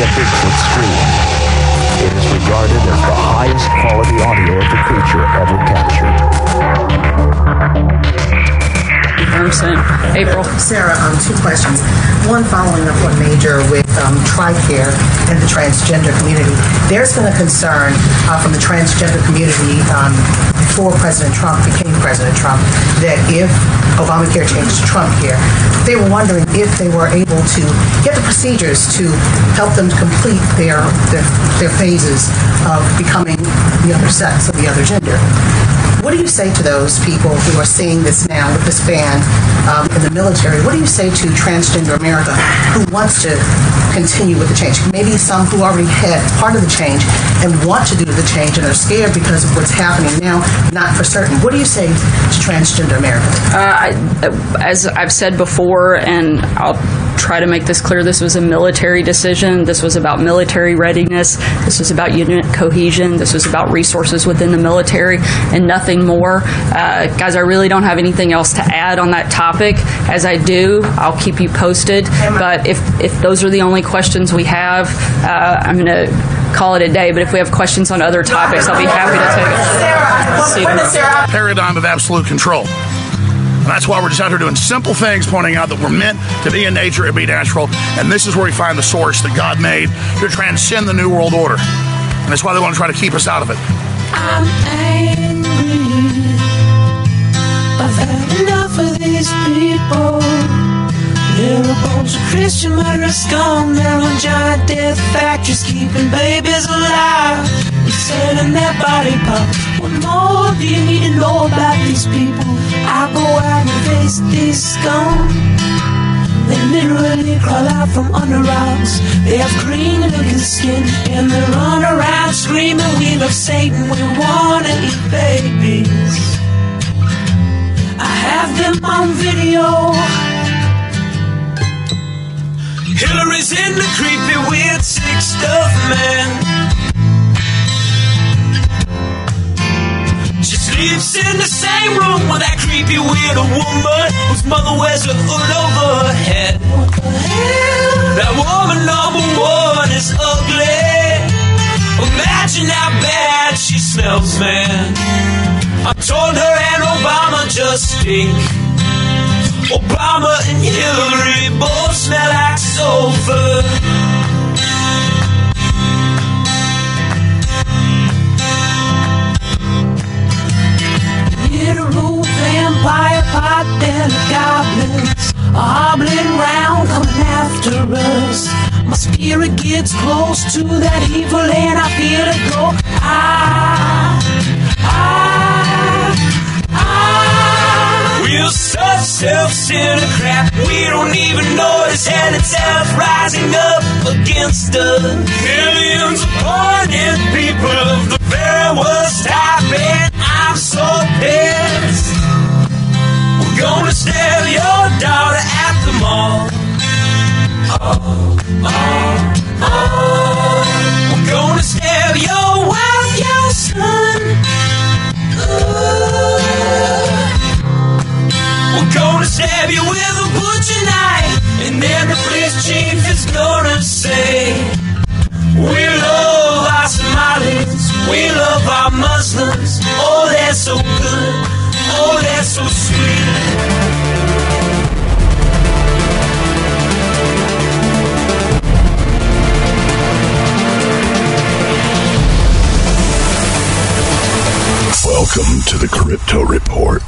a Bigfoot scream. It is regarded as the highest quality audio of the creature ever captured. 100%. April. Sarah, two questions. One, following up on Major with TRICARE and the transgender community. There's been a concern from the transgender community before President Trump became President Trump that if Obamacare changed to Trumpcare, they were wondering if they were able to get the procedures to help them to complete their phases of becoming the other sex, of the other gender. What do you say to those people who are seeing this now with this ban in the military? What do you say to transgender America who wants to continue with the change? Maybe some who already had part of the change and want to do the change and are scared because of what's happening now, not for certain. What do you say to transgender America? As I've said before, and I'll try to make this clear, this was a military decision. This was about military readiness. This was about unit cohesion. This was about resources within the military and nothing more. Guys, I really don't have anything else to add on that topic. As I do, I'll keep you posted. But if those are the only questions we have, I'm going to call it a day. But if we have questions on other topics, I'll be happy to take it. Paradigm of absolute control. And that's why we're just out here doing simple things, pointing out that we're meant to be in nature and be natural. And this is where we find the source that God made to transcend the New World Order. And that's why they want to try to keep us out of it. I'm angry. I've had enough of these people. They're a bunch of Christian murderers, scum. They're on giant death factories, keeping babies alive and selling their body parts. What more do you need to know about these people? I go out and face these scum. They literally crawl out from under rocks. They have green looking skin and they run around screaming, we love Satan, we wanna eat babies. I have them on video. Hillary's in the creepy weird sick stuff, man. She sleeps in the same room with that creepy weird woman whose mother wears a hood over her head. What the hell? That woman number one is ugly. Imagine how bad she smells, man. I told her and Obama just stink. Obama and Hillary both smell like sulfur. Literal vampire pot and goblins are hobbling round coming after us. My spirit gets close to that evil and I feel it go. We're such self-centered crap, we don't even notice hell itself rising up against us. Millions of pointed people of the very worst type, and I'm so pissed. We're gonna stab your daughter at the mall. We're gonna stab your wife, your son. We're gonna stab you with a butcher knife, and then the police chief is gonna say, we love our Somalis, we love our Muslims. Oh, they're so good, oh, they're so sweet. Welcome to the Crypto Report.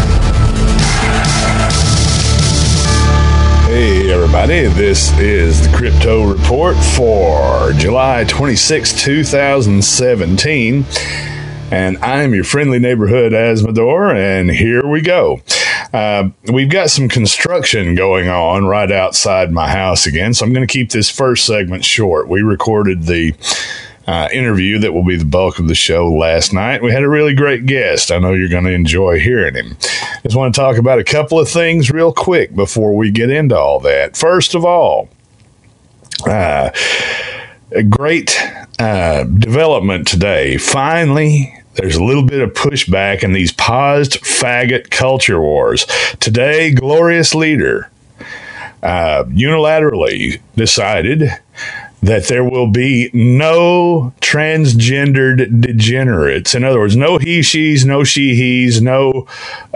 This is the Crypto Report for July 26, 2017. And I'm your friendly neighborhood Asmodor, and here we go. We've got some construction going on right outside my house again, so I'm going to keep this first segment short. We recorded the interview that will be the bulk of the show last night. We had a really great guest. I know you're going to enjoy hearing him. Just want to talk about a couple of things real quick before we get into all that. First of all, a great development today. Finally, there's a little bit of pushback in these paused faggot culture wars. Today, Glorious Leader unilaterally decided that there will be no transgendered degenerates. In other words, no he, she's, no she, he's, no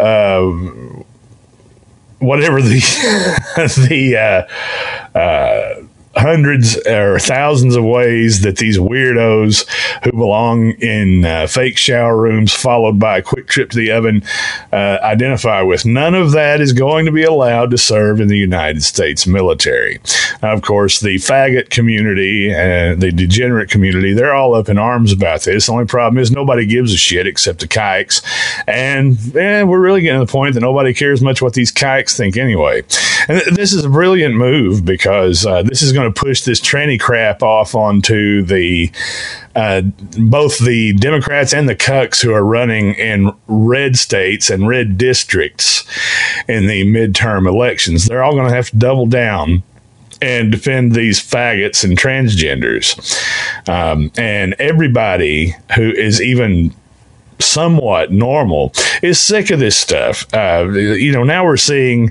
whatever the hundreds or thousands of ways that these weirdos who belong in fake shower rooms followed by a quick trip to the oven identify with. None of that is going to be allowed to serve in the United States military. Of course, the faggot community and the degenerate community, they're all up in arms about this. The only problem is nobody gives a shit except the kikes. And we're really getting to the point that nobody cares much what these kikes think anyway. And this is a brilliant move because this is going to push this tranny crap off onto the both the Democrats and the cucks who are running in red states and red districts in the midterm elections. They're all going to have to double down and defend these faggots and transgenders. And everybody who is even somewhat normal is sick of this stuff. Now we're seeing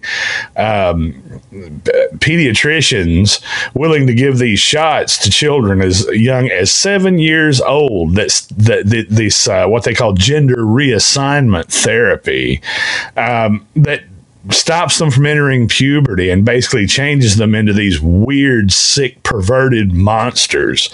pediatricians willing to give these shots to children as young as 7 years old. This what they call gender reassignment therapy that stops them from entering puberty and basically changes them into these weird, sick, perverted monsters.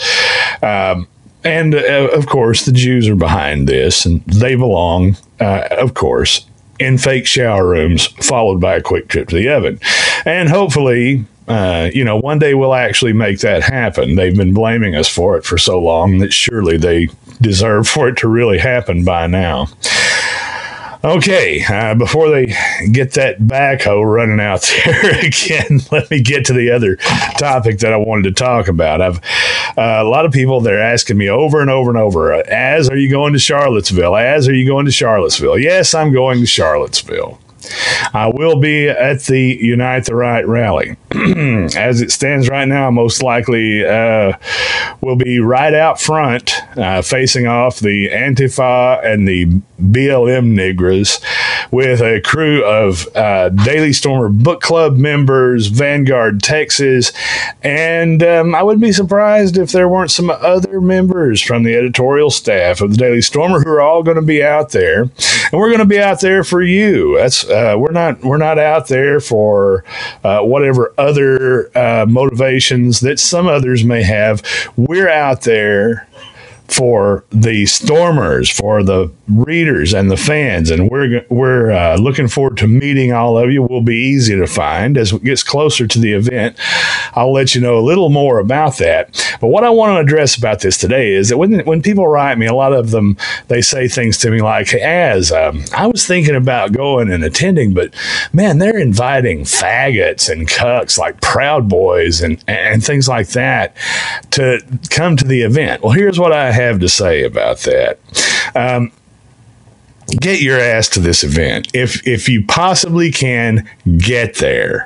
And, of course, the Jews are behind this, and they belong, of course, in fake shower rooms, followed by a quick trip to the oven. And hopefully, one day we'll actually make that happen. They've been blaming us for it for so long that surely they deserve for it to really happen by now. Okay, before they get that backhoe running out there again, let me get to the other topic that I wanted to talk about. A lot of people, they're asking me over and over and over, Az, are you going to Charlottesville? Az, are you going to Charlottesville? Yes, I'm going to Charlottesville. I will be at the Unite the Right rally. As it stands right now, most likely will be right out front, facing off the Antifa and the BLM Negras with a crew of Daily Stormer Book Club members, Vanguard Texas, and I would be surprised if there weren't some other members from the editorial staff of the Daily Stormer who are all going to be out there, and we're going to be out there for you. That's we're not out there for whatever other motivations that some others may have. We're out there for the stormers, for the readers and the fans, and we're looking forward to meeting all of you. We'll be easy to find as it gets closer to the event. I'll let you know a little more about that. But what I want to address about this today is that when people write me, a lot of them, they say things to me like, hey, Az, I was thinking about going and attending, but man, they're inviting faggots and cucks like Proud Boys and things like that to come to the event. Well, here's what I have to say about that. Get your ass to this event. If you possibly can, get there.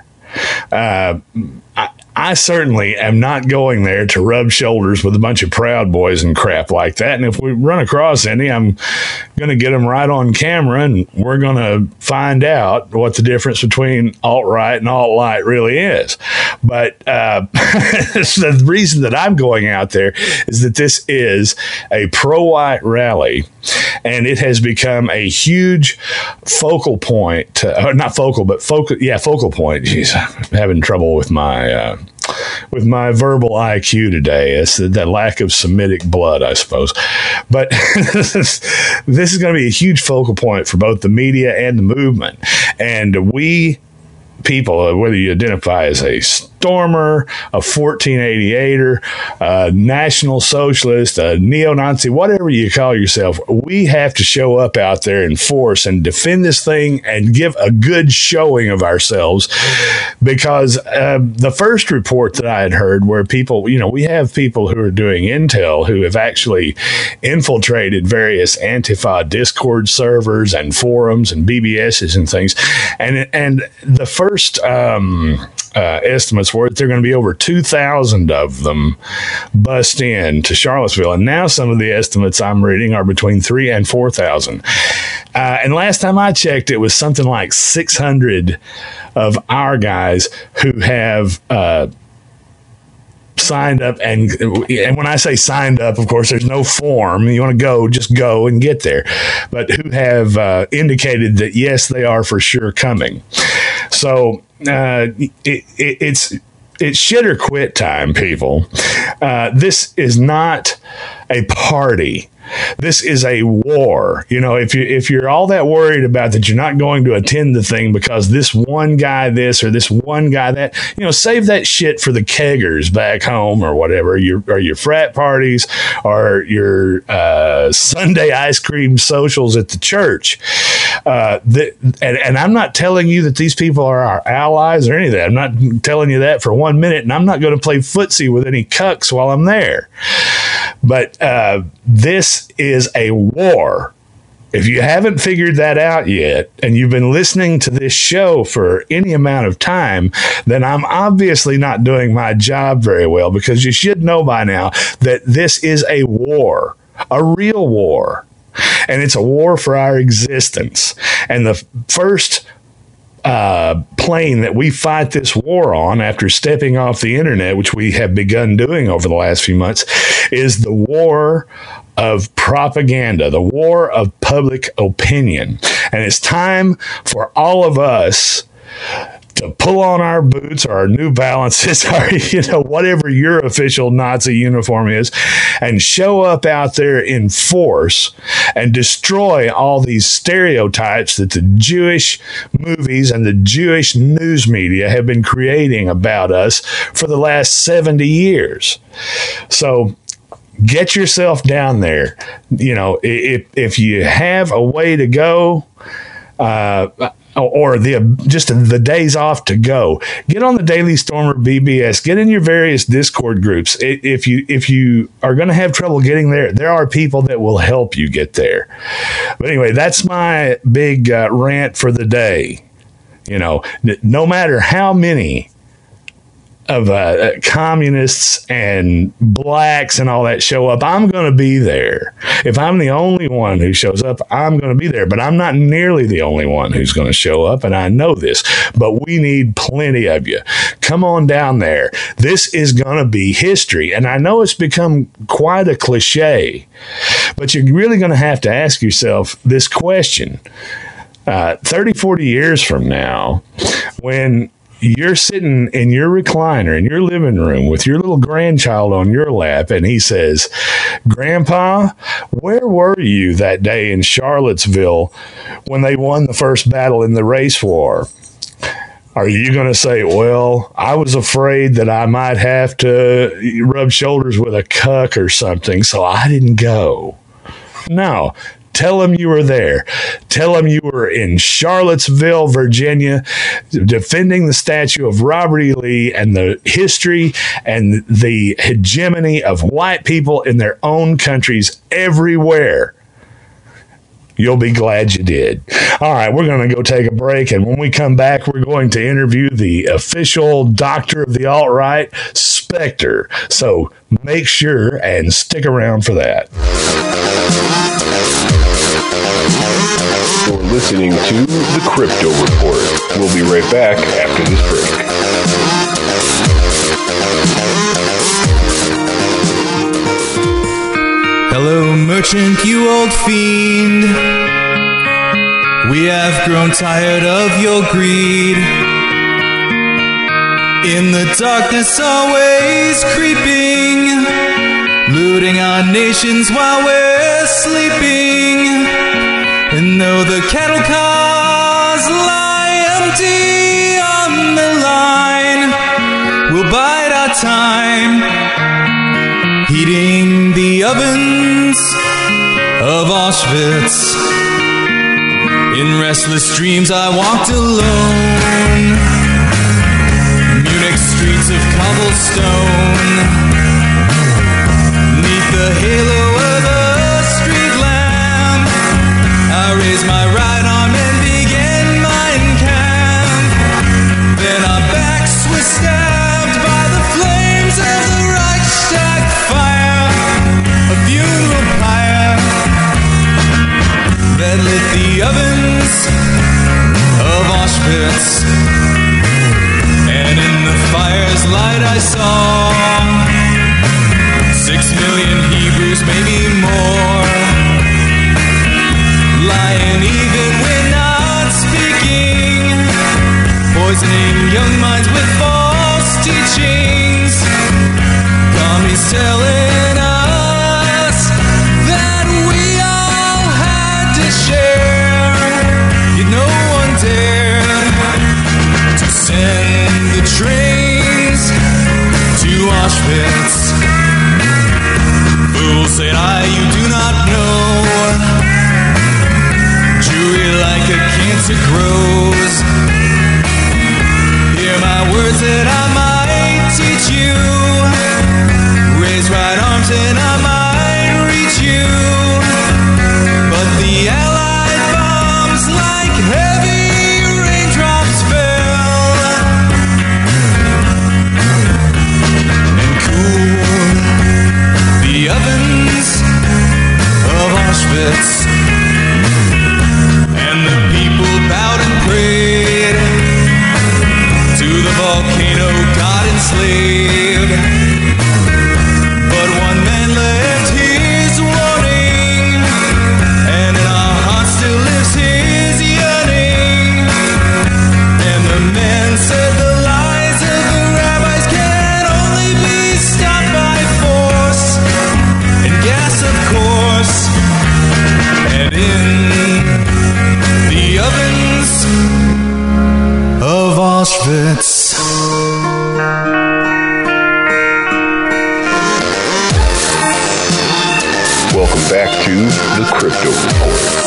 I certainly am not going there to rub shoulders with a bunch of Proud Boys and crap like that. And if we run across any, I'm going to get them right on camera, and we're going to find out what the difference between alt-right and alt-light really is. But the reason that I'm going out there is that this is a pro-white rally, and it has become a huge focal point. Not focal, but focal point. Jeez, I'm having trouble with my verbal IQ today. It's that lack of Semitic blood, I suppose. But this is going to be a huge focal point for both the media and the movement. And we people, whether you identify as a Stormer, a 1488er, a National Socialist, a neo-Nazi, whatever you call yourself. We have to show up out there in force and defend this thing and give a good showing of ourselves, because the first report that I had heard where people, we have people who are doing intel who have actually infiltrated various Antifa Discord servers and forums and BBSs and things. And the first estimates were that there are going to be over 2,000 of them bust in to Charlottesville. And now some of the estimates I'm reading are between 3,000 and 4,000. And last time I checked, it was something like 600 of our guys who have signed up. And when I say signed up, of course, there's no form. You want to go, just go and get there. But who have indicated that, yes, they are for sure coming. So it's shit or quit time, people. This is not a party. This is a war. If you're all that worried about that, you're not going to attend the thing because this one guy this or this one guy that, save that shit for the keggers back home or whatever, or your frat parties or your Sunday ice cream socials at the church. And I'm not telling you that these people are our allies or any of that. I'm not telling you that for 1 minute, and I'm not going to play footsie with any cucks while I'm there. But this is a war. If you haven't figured that out yet, and you've been listening to this show for any amount of time, then I'm obviously not doing my job very well, because you should know by now that this is a war, a real war. And it's a war for our existence. And the first plane that we fight this war on after stepping off the internet, which we have begun doing over the last few months, is the war of propaganda, the war of public opinion. And it's time for all of us to pull on our boots or our New Balances or, whatever your official Nazi uniform is, and show up out there in force and destroy all these stereotypes that the Jewish movies and the Jewish news media have been creating about us for the last 70 years. So get yourself down there. If you have a way to go, or the days off to go, get on the Daily Stormer BBS, get in your various Discord groups. If you are going to have trouble getting there, there are people that will help you get there. But anyway, that's my big rant for the day. No matter how many of communists and blacks and all that show up, I'm going to be there. If I'm the only one who shows up, I'm going to be there. But I'm not nearly the only one who's going to show up, and I know this. But we need plenty of you. Come on down there. This is going to be history. And I know it's become quite a cliche, but you're really going to have to ask yourself this question. 30, 40 years from now, when you're sitting in your recliner in your living room with your little grandchild on your lap, and he says, "Grandpa, where were you that day in Charlottesville when they won the first battle in the race war?" Are you going to say, "Well, I was afraid that I might have to rub shoulders with a cuck or something, so I didn't go"? No. Tell them you were there. Tell them you were in Charlottesville, Virginia, defending the statue of Robert E. Lee and the history and the hegemony of white people in their own countries everywhere. You'll be glad you did. All right, we're going to go take a break, and when we come back, we're going to interview the official doctor of the alt-right, Spectre. So make sure and stick around for that. You're listening to The Crypto Report. We'll be right back after this break. Hello, merchant, you old fiend. We have grown tired of your greed. In the darkness always creeping, looting our nations while we're sleeping. And though the cattle cars lie empty on the line, time, heating the ovens of Auschwitz. In restless dreams I walked alone, Munich streets of cobblestone, neath the halo of a street lamp. I raised my right arm and began Mein Kampf. Then our backs were stabbed by the flames of the Reichstag fire, a funeral pyre that lit the ovens of Auschwitz. And in the fire's light I saw 6 million Hebrews, maybe more, lying even when not speaking, poisoning young minds with false teachings. Commies telling us that we all had to share, yet no one dared to send the trains to Auschwitz. Fools said you do not know, Jewry like a cancer grows. Hear my words that I might teach you, raise right arms and I might reach you. But the Allied bombs like heavy raindrops fell and cooled the ovens of Auschwitz. And the people bowed and prayed to the volcano god enslaved. But one man left his warning, and in our hearts still lives his yearning. And the man said the lies of the rabbis can only be stopped by force and gas, of course. And in the ovens of Auschwitz. Welcome back to the Crypto Report.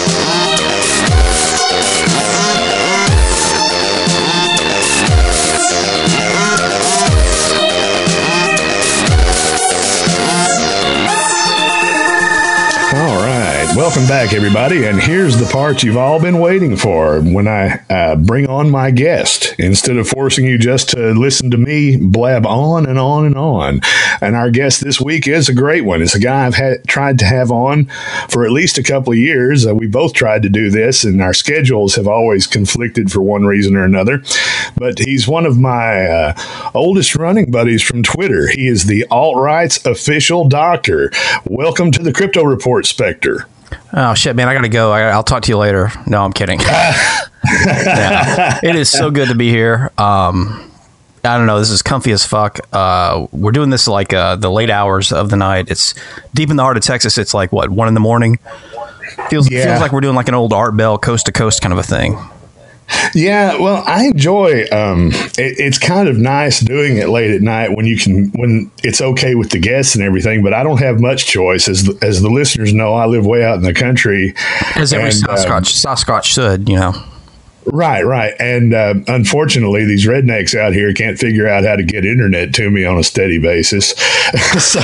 All right. Welcome back, everybody. And here's the part you've all been waiting for when I bring on my guest, instead of forcing you just to listen to me blab on and on and on. And our guest this week is a great one. It's a guy I've tried to have on for at least a couple of years. We both tried to do this, and our schedules have always conflicted for one reason or another. But he's one of my oldest running buddies from Twitter. He is the alt-right's official doctor. Welcome to the Crypto Report, Spectre. Oh, shit, man. I got to go. I'll talk to you later. No, I'm kidding. Yeah. It is so good to be here. I don't know. This is comfy as fuck. We're doing this like the late hours of the night. It's deep in the heart of Texas. It's like, what, 1 a.m? Feels like we're doing like an old Art Bell coast to coast kind of a thing. Yeah, well, I enjoy. It's kind of nice doing it late at night when it's okay with the guests and everything. But I don't have much choice, as the listeners know. I live way out in the country, as every Sasquatch should, you know. Right. And unfortunately, these rednecks out here can't figure out how to get internet to me on a steady basis. So,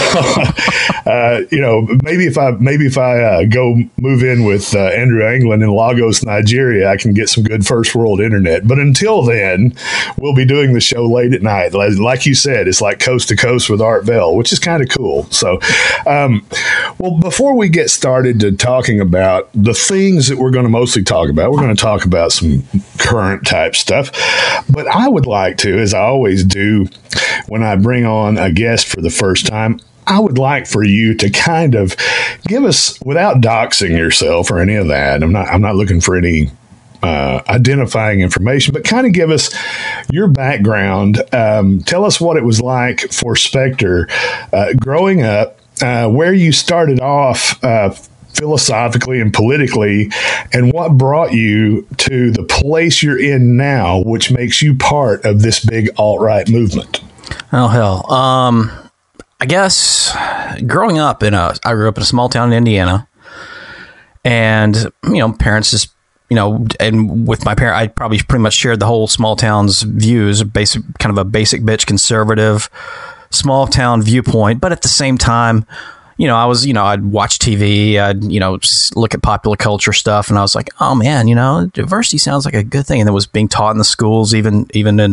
maybe if I go move in with Andrew Anglin in Lagos, Nigeria, I can get some good first world internet. But until then, we'll be doing the show late at night. Like you said, it's like coast to coast with Art Bell, which is kind of cool. So, well, before we get started to talking about the things that we're going to mostly talk about, we're going to talk about some current type stuff. But I would like to, as I always do when I bring on a guest for the first time, I would like for you to kind of give us, without doxing yourself or any of that, I'm not looking for any identifying information, but kind of give us your background. Tell us what it was like for Spectre growing up, where you started off philosophically and politically, and what brought you to the place you're in now, which makes you part of this big alt-right movement. Oh hell. I guess growing up I grew up in a small town in Indiana, and parents just and with my parent, I probably pretty much shared the whole small town's views, kind of a basic bitch conservative small town viewpoint. But at the same time, I'd watch TV, I'd look at popular culture stuff, and I was like, oh man, diversity sounds like a good thing, and it was being taught in the schools, even in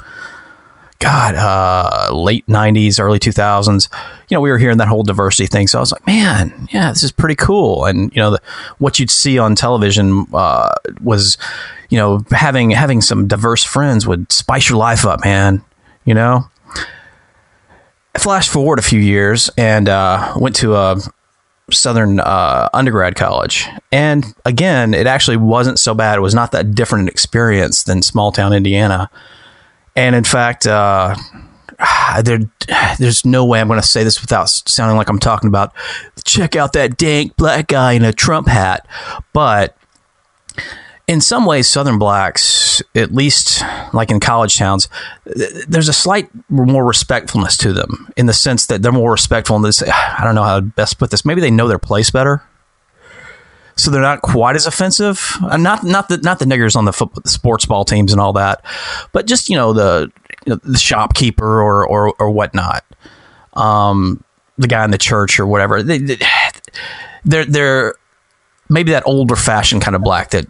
late 90s, early 2000s, we were hearing that whole diversity thing. So I was like, man, yeah, this is pretty cool. And, what you'd see on television was, having some diverse friends would spice your life up, man, Flash forward a few years and went to a Southern undergrad college. And again, it actually wasn't so bad. It was not that different an experience than small town Indiana. And in fact, there's no way I'm going to say this without sounding like I'm talking about, check out that dank black guy in a Trump hat. But in some ways, Southern blacks, at least like in college towns, there's a slight more respectfulness to them, in the sense that they're more respectful. And I don't know how to best put this. Maybe they know their place better, so they're not quite as offensive. Not the niggers on the sports ball teams and all that, but just the shopkeeper or whatnot, the guy in the church or whatever. They're maybe that older fashioned kind of black that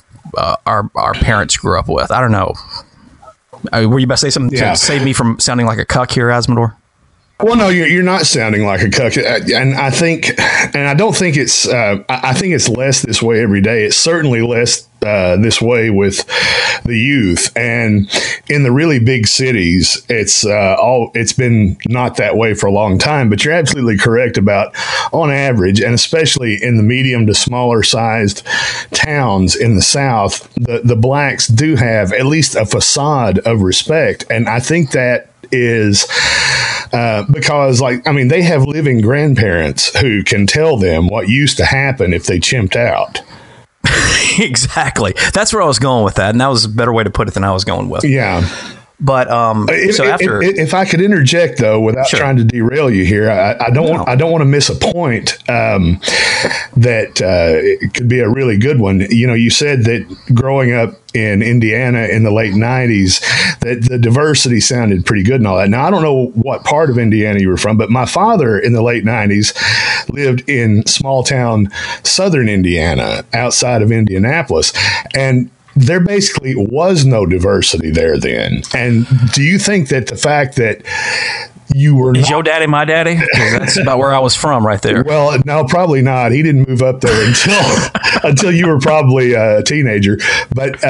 our parents grew up with. I don't know. Were you about to say something to save me from sounding like a cuck here, Asmodor? Well, no, you're not sounding like a cuck, and I don't think it's. I think it's less this way every day. It's certainly less this way with the youth, and in the really big cities, it's been not that way for a long time. But you're absolutely correct about, on average, and especially in the medium to smaller sized towns in the South, the blacks do have at least a facade of respect, and I think that is because they have living grandparents who can tell them what used to happen if they chimped out. Exactly. That's where I was going with that, and that was a better way to put it than I was going with. Yeah. But if I could interject though, without trying to derail you here, I don't want to miss a point that it could be a really good one. You said that growing up in Indiana in the late 90s, that the diversity sounded pretty good and all that. Now, I don't know what part of Indiana you were from, but my father in the late 90s lived in small town southern Indiana outside of Indianapolis, and there basically was no diversity there then. And do you think that the fact that you were Is your daddy my daddy? 'Cause that's about where I was from right there. Well, no, probably not. He didn't move up there until you were probably a teenager. But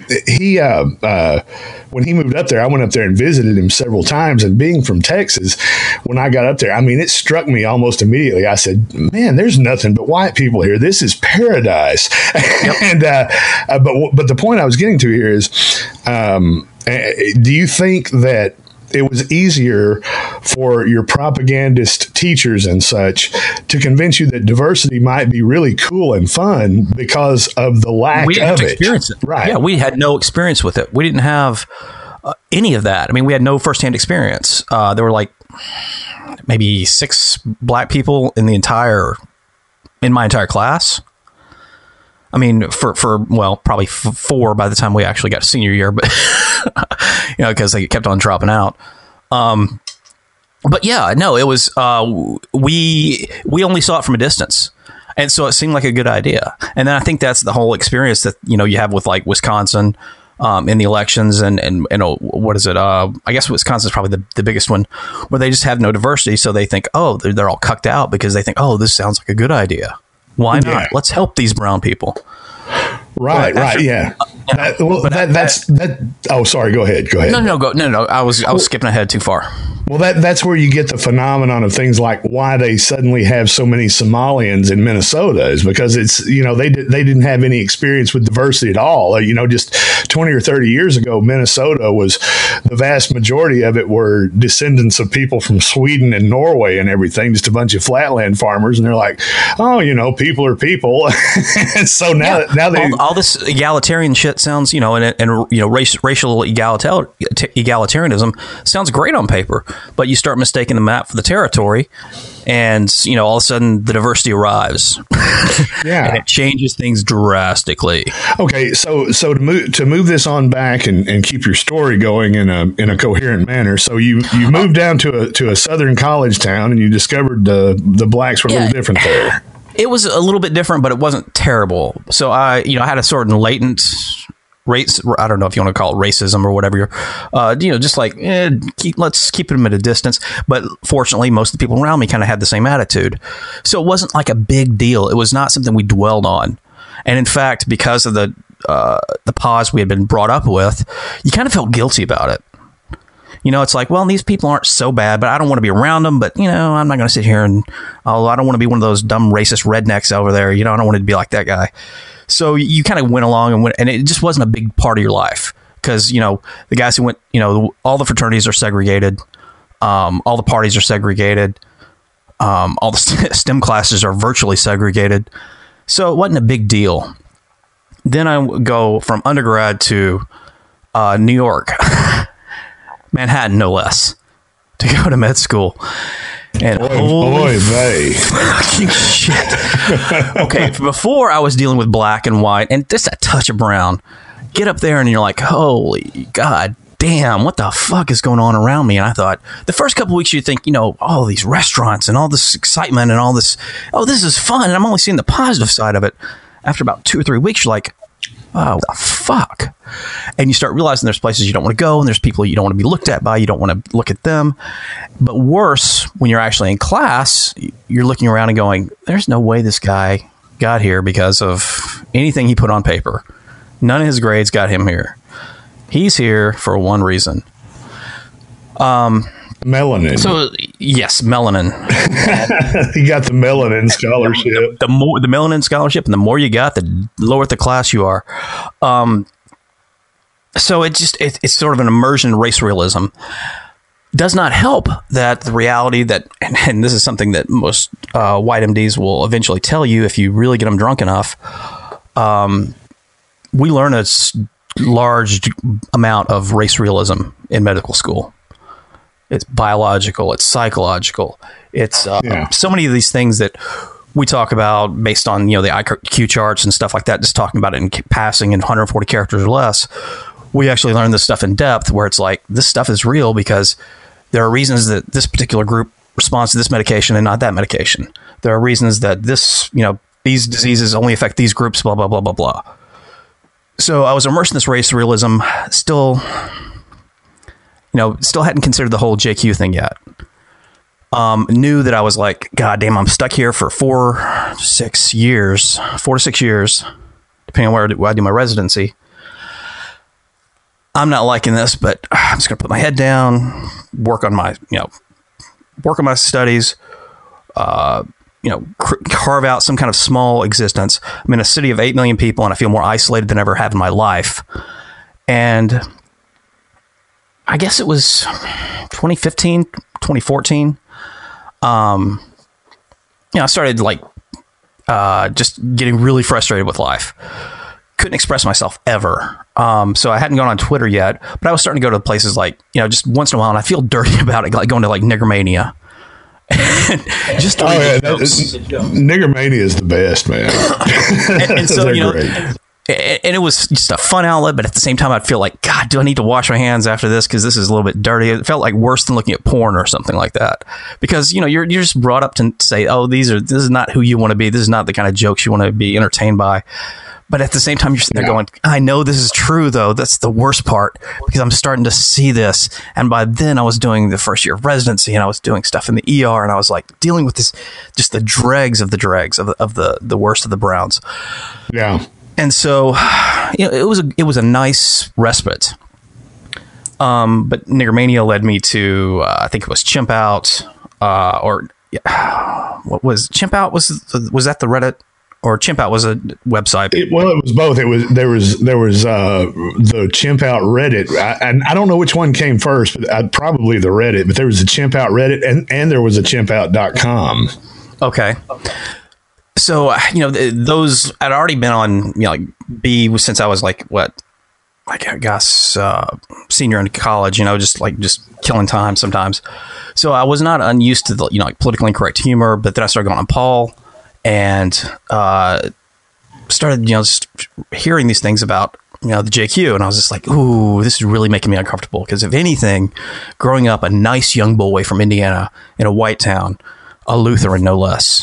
when he moved up there, I went up there and visited him several times. And being from Texas, when I got up there, it struck me almost immediately. I said, man, there's nothing but white people here. This is paradise. Yep. And but the point I was getting to here is, do you think that it was easier for your propagandist teachers and such to convince you that diversity might be really cool and fun because of the lack of it? Experience it. Right. Yeah, we had no experience with it. We didn't have any of that. We had no firsthand experience. There were maybe 6 black people in my entire class. Probably 4 by the time we actually got to senior year, but because they kept on dropping out. But yeah, no, it was we only saw it from a distance, and so it seemed like a good idea. And then I think that's the whole experience that you have with Wisconsin in the elections, and what is it? I guess Wisconsin's probably the biggest one, where they just have no diversity, so they think, oh, they're all cucked out because they think, oh, this sounds like a good idea. Why not? Yeah. Let's help these brown people. Right. Yeah. Oh, sorry. Go ahead. No. I was skipping ahead too far. Well, that's where you get the phenomenon of things like why they suddenly have so many Somalians in Minnesota, is because it's, they didn't have any experience with diversity at all. Just 20 or 30 years ago, Minnesota was, the vast majority of it were descendants of people from Sweden and Norway and everything, just a bunch of flatland farmers. And they're like, oh, people are people. And so now they all this egalitarian shit sounds, racial egalitarianism sounds great on paper, but you start mistaking the map for the territory, and all of a sudden the diversity arrives. Yeah, and it changes things drastically. Okay, so to move this on back and keep your story going in a coherent manner. So you moved down to a southern college town, and you discovered the blacks were a little different there. It was a little bit different, but it wasn't terrible. So I had a sort of latent race. I don't know if you want to call it racism or whatever. Just like let's keep them at a distance. But fortunately, most of the people around me kind of had the same attitude. So it wasn't like a big deal. It was not something we dwelled on. And in fact, because of the pause we had been brought up with, you kind of felt guilty about it. It's like, well, these people aren't so bad, but I don't want to be around them. But, I'm not going to sit here and I don't want to be one of those dumb racist rednecks over there. I don't want to be like that guy. So you kind of went along and it just wasn't a big part of your life because, the guys who went, all the fraternities are segregated. All the parties are segregated. All the STEM classes are virtually segregated. So it wasn't a big deal. Then I go from undergrad to New York. Manhattan, no less, to go to med school. And boy, fucking shit. Okay, before I was dealing with black and white and just a touch of brown. Get up there and you're like, holy God damn, what the fuck is going on around me? And I thought, the first couple of weeks you think, all these restaurants and all this excitement and all this, this is fun. And I'm only seeing the positive side of it. After about 2 or 3 weeks, you're like, oh, what the fuck? And you start realizing there's places you don't want to go and there's people you don't want to be looked at by. You don't want to look at them. But worse, when you're actually in class, you're looking around and going, there's no way this guy got here because of anything he put on paper. None of his grades got him here. He's here for one reason. Melanin. So yes, melanin. You got the melanin scholarship. The more the melanin scholarship, and the more you got, the lower the class you are. So it's sort of an immersion in race realism. Does not help that the reality that, and this is something that most white MDs will eventually tell you if you really get them drunk enough. We learn a large amount of race realism in medical school. It's biological, it's psychological, it's so many of these things that we talk about based on the IQ charts and stuff like that. Just talking about it in passing in 140 characters or less. We actually learn this stuff in depth, where it's like this stuff is real because there are reasons that this particular group responds to this medication and not that medication. There are reasons that these diseases only affect these groups. Blah blah blah blah blah. So I was immersed in this race realism. Still hadn't considered the whole JQ thing yet. Knew that I was like, God damn, I'm stuck here for 4 to 6 years, depending on where I do my residency. I'm not liking this, but I'm just going to put my head down, work on my studies, carve out some kind of small existence. I'm in a city of 8 million people and I feel more isolated than I ever have in my life. And I guess it was 2015, 2014. I started just getting really frustrated with life. Couldn't express myself ever. So I hadn't gone on Twitter yet, but I was starting to go to places just once in a while, and I feel dirty about it, like going to Niggermania. Just Niggermania is the best, man. and so and it was just a fun outlet, but at the same time, I'd feel like, God, do I need to wash my hands after this? Because this is a little bit dirty. It felt like worse than looking at porn or something like that. Because, you're just brought up to say, oh, this is not who you want to be. This is not the kind of jokes you want to be entertained by. But at the same time, you're sitting there going, I know this is true, though. That's the worst part, because I'm starting to see this. And by then, I was doing the first year of residency, and I was doing stuff in the ER, and I was like dealing with this, just the dregs of the worst of the Browns. Yeah. And so, it was a nice respite. But Niggermania led me to, I think it was Chimp Out, what was Chimp Out? Was that the Reddit? Or Chimp Out was a website. It was both. There was the Chimp Out Reddit, and I don't know which one came first, but probably the Reddit. But there was a Chimp Out Reddit, and there was a chimpout.com. Okay. So, those I'd already been on, like B since I was like, I guess, senior in college, just killing time sometimes. So I was not unused to the, like politically incorrect humor, but then I started going on Paul and, started, just hearing these things about, the JQ. And I was just like, ooh, this is really making me uncomfortable. Because if anything, growing up a nice young boy from Indiana in a white town, a Lutheran, no less.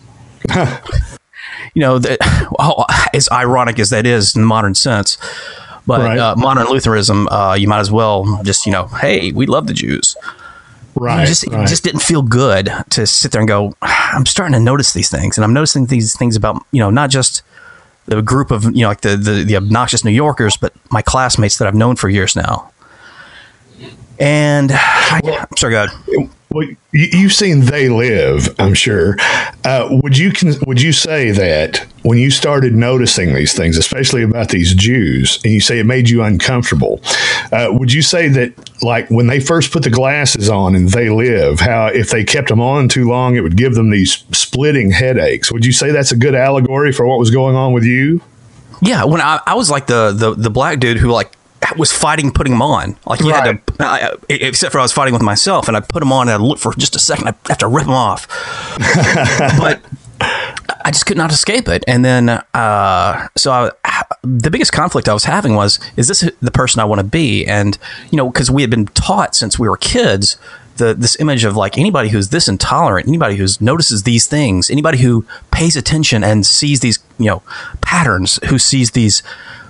As ironic as that is in the modern sense, but modern Lutheranism, you might as well just, hey, we love the Jews. Right. It just didn't feel good to sit there and go, I'm starting to notice these things. And I'm noticing these things about, not just the group of, like the obnoxious New Yorkers, but my classmates that I've known for years now. And I'm sorry, go ahead. Well, you've seen They Live, I'm sure. Would you say that when you started noticing these things, especially about these Jews, and you say it made you uncomfortable, would you say that, like, when they first put the glasses on in They Live, how if they kept them on too long, it would give them these splitting headaches? Would you say that's a good allegory for what was going on with you? Yeah, when I was like the black dude who was fighting putting them on. Like you had to, except for I was fighting with myself, and I put them on and I looked for just a second. I have to rip them off, but I just could not escape it. And then, the biggest conflict I was having was, is this the person I want to be? And, because we had been taught since we were kids, this image of like anybody who's this intolerant, anybody who notices these things, anybody who pays attention and sees these, patterns, who sees these,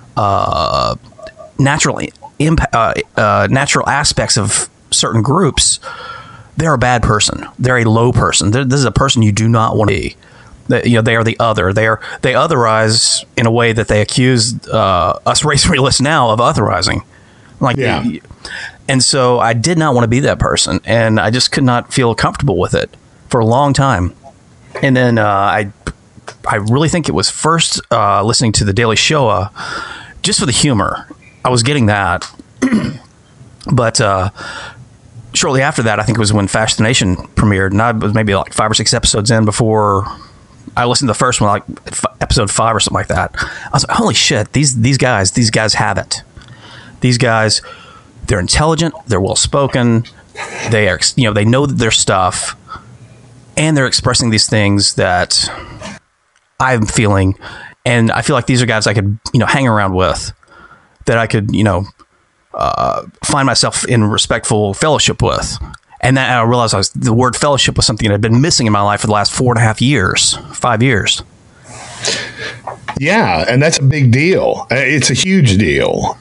natural aspects of certain groups, they're a bad person. They're a low person. This is a person you do not want to be. They are the other. They otherize in a way that they accuse us race realists now of otherizing. And so I did not want to be that person, and I just could not feel comfortable with it for a long time. And then I really think it was first listening to the Daily Show, just for the humor. I was getting that, but shortly after that, I think it was when Fascination premiered, and I was maybe like 5 or 6 episodes in before I listened to the first one, like episode 5 or something like that. I was like, holy shit, these guys have it. These guys, they're intelligent, they're well spoken, they are, they know their stuff, and they're expressing these things that I'm feeling, and I feel like these are guys I could, hang around with. That I could, find myself in respectful fellowship with. And then I realized the word fellowship was something that had been missing in my life for the last 5 years. Yeah, and that's a big deal. It's a huge deal.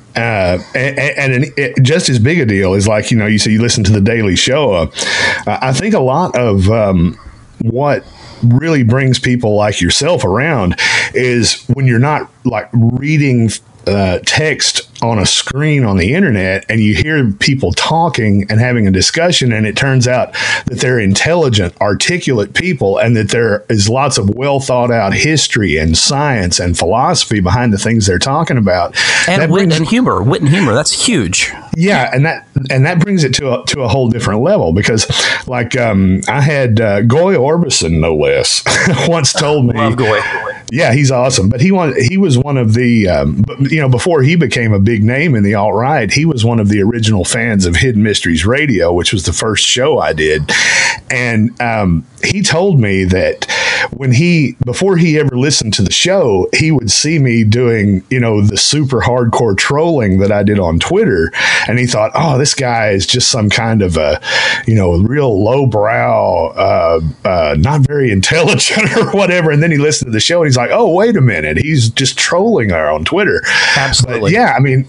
Just as big a deal is like, you say you listen to the Daily Show. I think a lot of what really brings people like yourself around is when you're not like reading text on a screen on the internet, and you hear people talking and having a discussion, and it turns out that they're intelligent, articulate people, and that there is lots of well thought out history and science and philosophy behind the things they're talking about. And wit and humor. That's huge. Yeah, and that brings it to a whole different level, because like I had Goy Orbison, no less, once told me. Love Goy. Yeah, he's awesome. But he was one of the, before he became a big name in the alt-right, he was one of the original fans of Hidden Mysteries Radio, which was the first show I did. And he told me that before he ever listened to the show, he would see me doing, the super hardcore trolling that I did on Twitter. And he thought, oh, this guy is just some kind of a, real lowbrow, not very intelligent or whatever. And then he listened to the show and he's like, oh, wait a minute. He's just trolling her on Twitter. Absolutely. But yeah, I mean,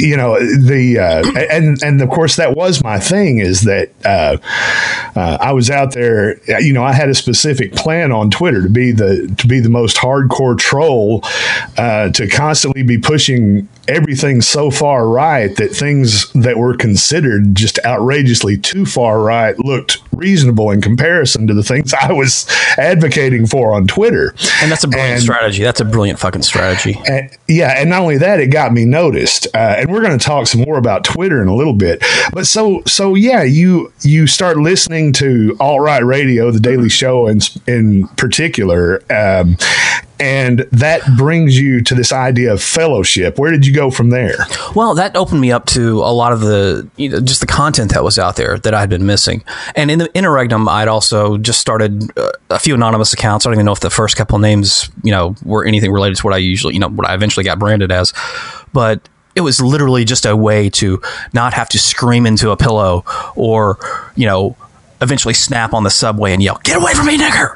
and of course that was my thing, is that I was out there, I had a specific plan on Twitter to be the most hardcore troll, to constantly be pushing everything so far right that things that were considered just outrageously too far right looked reasonable in comparison to the things I was advocating for on Twitter. And that's a brilliant strategy. That's a brilliant fucking strategy. And not only that, it got me noticed. And we're going to talk some more about Twitter in a little bit. But so yeah, you start listening to alt-right radio, The Daily Show in particular, and that brings you to this idea of fellowship. Where did you go from there? Well, that opened me up to a lot of the, just the content that was out there that I had been missing. And in the interregnum, I'd also just started a few anonymous accounts. I don't even know if the first couple of names, were anything related to what I usually, what I eventually got branded as. But it was literally just a way to not have to scream into a pillow or, eventually snap on the subway and yell, "Get away from me, nigger!"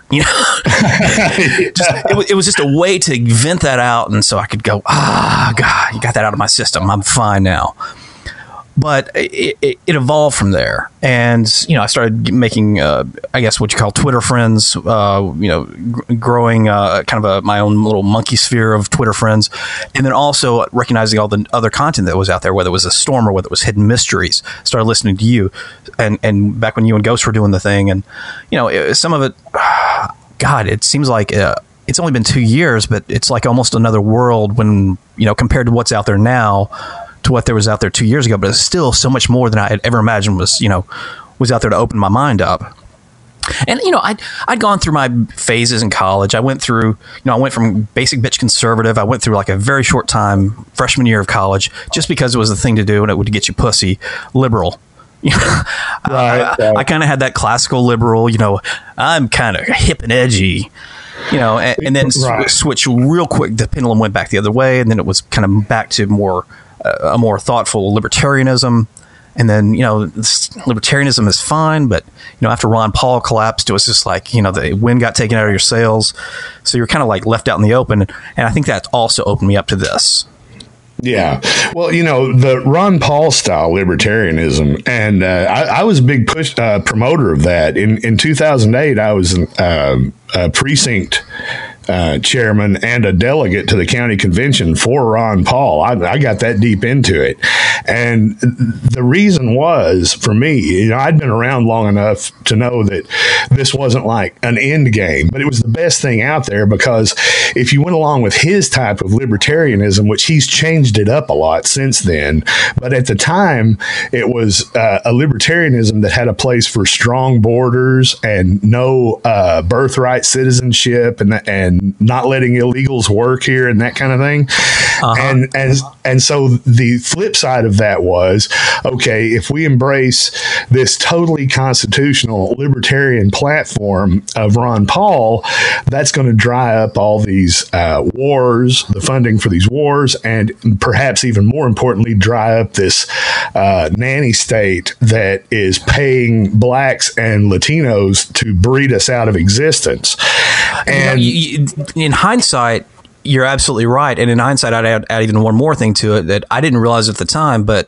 It was just a way to vent that out, and so I could go, God, you got that out of my system. I'm fine now. But it evolved from there, and I started making, I guess what you call Twitter friends. Growing kind of my own little monkey sphere of Twitter friends, and then also recognizing all the other content that was out there, whether it was a Storm or whether it was Hidden Mysteries. Started listening to you, and back when you and Ghost were doing the thing, and some of it, God, it seems like it's only been 2 years, but it's like almost another world when compared to what's out there now to what there was out there 2 years ago, but it's still so much more than I had ever imagined was out there to open my mind up. And, I'd gone through my phases in college. I went through, I went from basic bitch conservative. I went through like a very short time, freshman year of college, just because it was the thing to do and it would get you pussy, liberal. Right. I kind of had that classical liberal, I'm kind of hip and edgy. And then switch real quick. The pendulum went back the other way, and then it was kind of back to a more thoughtful libertarianism. And then, libertarianism is fine, but, after Ron Paul collapsed, it was just like, the wind got taken out of your sails. So you're kind of like left out in the open. And I think that also opened me up to this. Yeah. Well, the Ron Paul style libertarianism, and I was a big promoter of that. In 2008, I was a precinct chairman and a delegate to the county convention for Ron Paul. I got that deep into it. And the reason was, for me, I'd been around long enough to know that this wasn't like an end game, but it was the best thing out there, because if you went along with his type of libertarianism, which he's changed it up a lot since then, but at the time it was a libertarianism that had a place for strong borders and no birthright citizenship and not letting illegals work here and that kind of thing. And so the flip side of that was, okay, if we embrace this totally constitutional libertarian platform of Ron Paul, that's going to dry up all these wars, the funding for these wars, and perhaps even more importantly, dry up this nanny state that is paying blacks and Latinos to breed us out of existence. And in hindsight, you're absolutely right. And in hindsight, I'd add even one more thing to it that I didn't realize at the time, but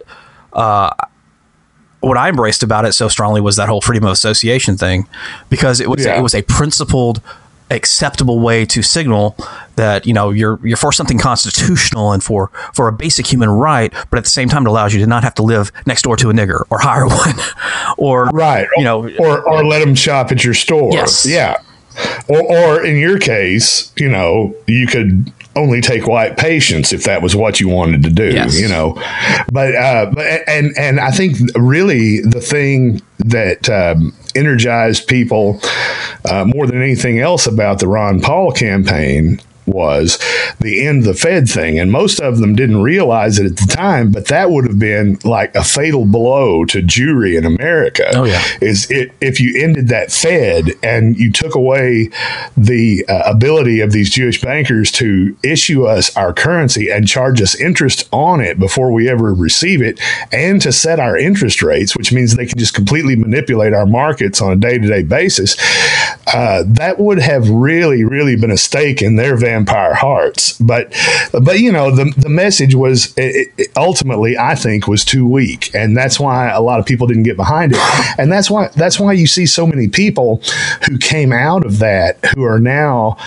what I embraced about it so strongly was that whole freedom of association thing, because it was a principled, acceptable way to signal that you're for something constitutional and for a basic human right, but at the same time it allows you to not have to live next door to a nigger or hire one, or or let them shop at your store. Yes. Yeah. Or in your case, you could only take white patients if that was what you wanted to do, yes. But I think really the thing that energized people more than anything else about the Ron Paul campaign was the end the Fed thing. And most of them didn't realize it at the time, but that would have been like a fatal blow to Jewry in America. Oh, yeah. If you ended that Fed and you took away the ability of these Jewish bankers to issue us our currency and charge us interest on it before we ever receive it, and to set our interest rates, which means they can just completely manipulate our markets on a day-to-day basis, that would have really, really been a stake in their vampire hearts. But the message was ultimately, I think, was too weak, and that's why a lot of people didn't get behind it. And that's why you see so many people who came out of that who are now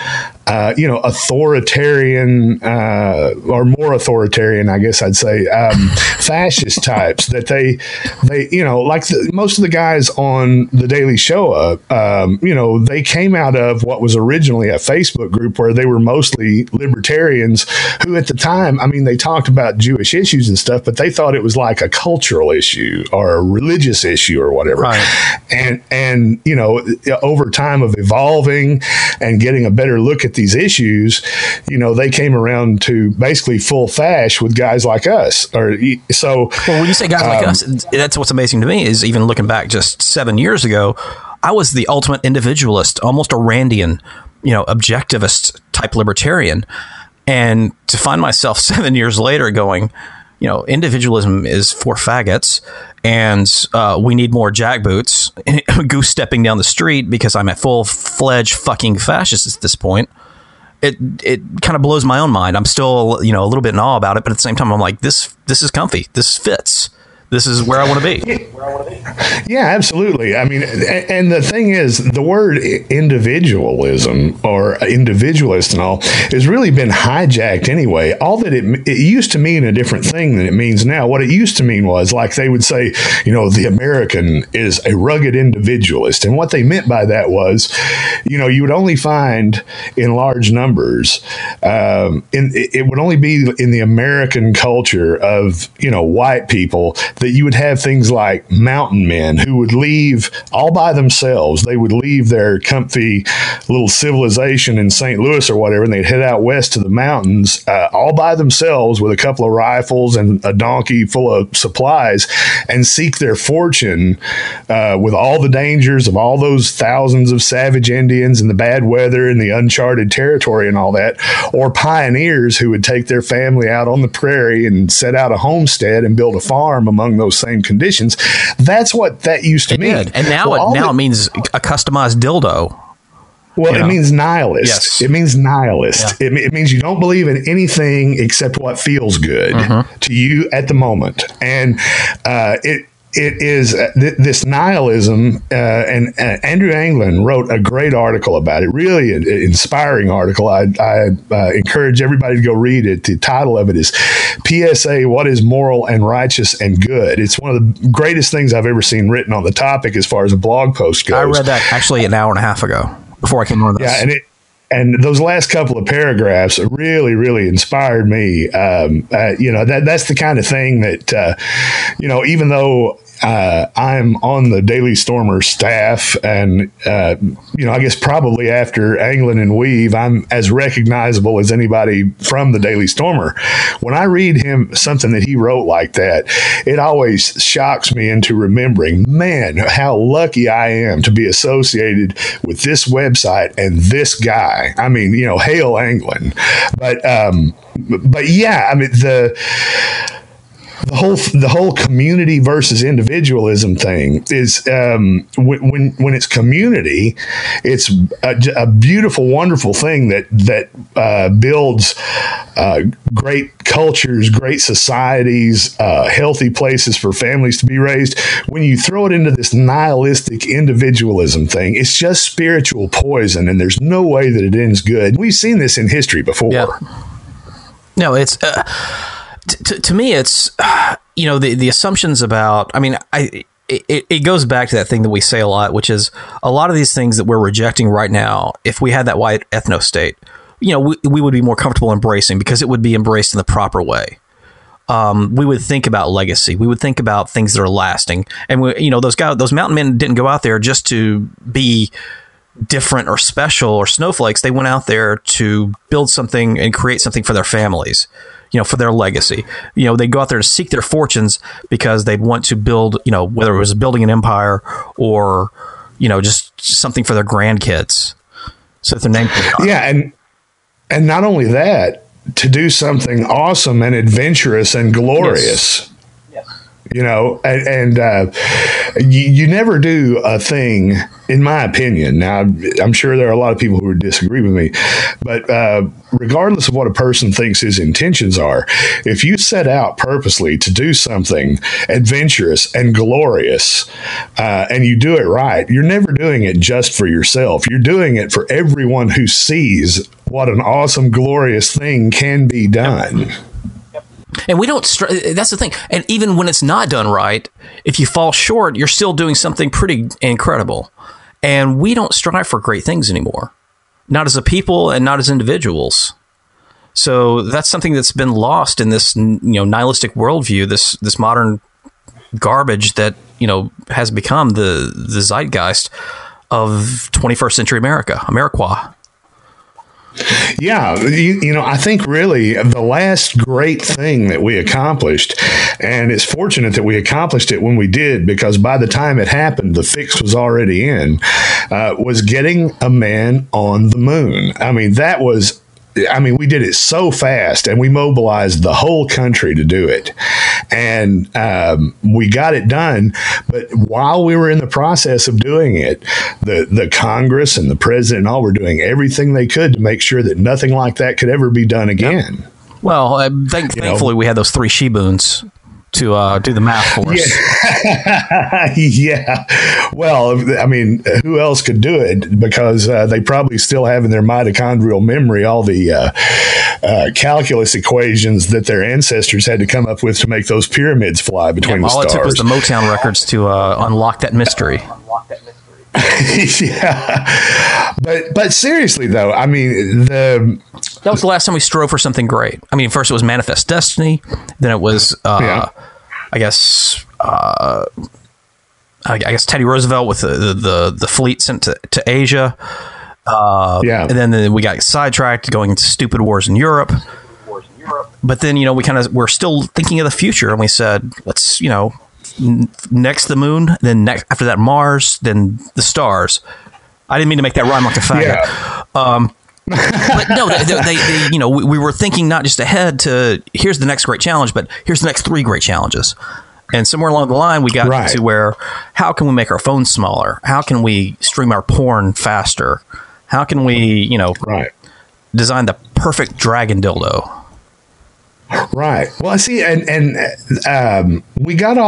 authoritarian or more authoritarian, I guess I'd say, fascist types that they like most of the guys on the Daily Show, they came out of what was originally a Facebook group where they were mostly libertarians who at the time, I mean, they talked about Jewish issues and stuff, but they thought it was like a cultural issue or a religious issue or whatever. Right. And over time of evolving and getting a better look at these issues, they came around to basically full fash with guys like us. Well, when you say guys like us, that's what's amazing to me is even looking back just 7 years ago, I was the ultimate individualist, almost a Randian, objectivist type libertarian. And to find myself 7 years later going, individualism is for faggots and we need more jackboots, goose stepping down the street because I'm a full-fledged fucking fascist at this point. It kind of blows my own mind. I'm still, a little bit in awe about it, but at the same time, I'm like, this is comfy. This fits. This is where I want to be. Yeah, absolutely. I mean, and the thing is, the word individualism or individualist and all has really been hijacked anyway. All that it used to mean a different thing than it means now. What it used to mean was, like they would say, the American is a rugged individualist. And what they meant by that was, you would only find in large numbers, it would only be in the American culture of, white people that you would have things like mountain men who would leave all by themselves. They would leave their comfy little civilization in St. Louis or whatever, and they'd head out west to the mountains all by themselves with a couple of rifles and a donkey full of supplies and seek their fortune with all the dangers of all those thousands of savage Indians and the bad weather and the uncharted territory and all that, or pioneers who would take their family out on the prairie and set out a homestead and build a farm among those same conditions. That's what that used to mean. And now it means a customized dildo. Well, it means nihilist. Yes. It means nihilist. Yeah. It means you don't believe in anything except what feels good to you at the moment. And it is this nihilism, and Andrew Anglin wrote a great article about it, really an inspiring article. I encourage everybody to go read it. The title of it is PSA, What is Moral and Righteous and Good? It's one of the greatest things I've ever seen written on the topic as far as a blog post goes. I read that actually an hour and a half ago before I came on this. Yeah, and those last couple of paragraphs really, really inspired me. That's the kind of thing that, even though I'm on the Daily Stormer staff, and I guess probably after Anglin and Weave, I'm as recognizable as anybody from the Daily Stormer. When I read him something that he wrote like that, it always shocks me into remembering, man, how lucky I am to be associated with this website and this guy. I mean, hail Anglin. But yeah, I mean the whole community versus individualism thing is when it's community, it's a beautiful, wonderful thing that builds great cultures, great societies, healthy places for families to be raised. When you throw it into this nihilistic individualism thing, it's just spiritual poison, and there's no way that it ends good. We've seen this in history before. Yeah. No, it's to me, it's the assumptions about. I mean, it goes back to that thing that we say a lot, which is a lot of these things that we're rejecting right now. If we had that white ethno state, we would be more comfortable embracing because it would be embraced in the proper way. We would think about legacy. We would think about things that are lasting. And those mountain men didn't go out there just to be different or special or snowflakes. They went out there to build something and create something for their families, for their legacy. They go out there to seek their fortunes because they'd want to build, whether it was building an empire or, just something for their grandkids. So that their name can come. Yeah. And not only that, to do something awesome and adventurous and glorious. Yes. and you never do a thing, in my opinion. Now, I'm sure there are a lot of people who would disagree with me, but regardless of what a person thinks his intentions are, if you set out purposely to do something adventurous and glorious, and you do it right, you're never doing it just for yourself. You're doing it for everyone who sees what an awesome, glorious thing can be done. And we don't, that's the thing. And even when it's not done right, if you fall short, you're still doing something pretty incredible. And we don't strive for great things anymore, not as a people and not as individuals. So that's something that's been lost in this, nihilistic worldview, this modern garbage that, has become the zeitgeist of 21st century America. Yeah, I think really the last great thing that we accomplished, and it's fortunate that we accomplished it when we did, because by the time it happened, the fix was already in, was getting a man on the moon. We did it so fast, and we mobilized the whole country to do it. And we got it done. But while we were in the process of doing it, the Congress and the president and all were doing everything they could to make sure that nothing like that could ever be done again. Well, thankfully, we had those 3 Shiboons to do the math for us. Yeah. Well, who else could do it? Because they probably still have in their mitochondrial memory all the calculus equations that their ancestors had to come up with to make those pyramids fly between the stars. All it took was the Motown records to unlock that mystery. Yeah. But seriously, though, that was the last time we strove for something great. First it was Manifest Destiny, then it was I guess Teddy Roosevelt with the fleet sent to Asia. And then we got sidetracked going into stupid wars in Europe. But then, we're still thinking of the future, and we said, let's, next the moon, then next after that Mars, then the stars. I didn't mean to make that rhyme like a faggot. Yeah. But no, we were thinking not just ahead to here's the next great challenge, but here's the next 3 great challenges. And somewhere along the line, we got to where, how can we make our phones smaller? How can we stream our porn faster? How can we, design the perfect dragon dildo? Right. Well, I see, and we got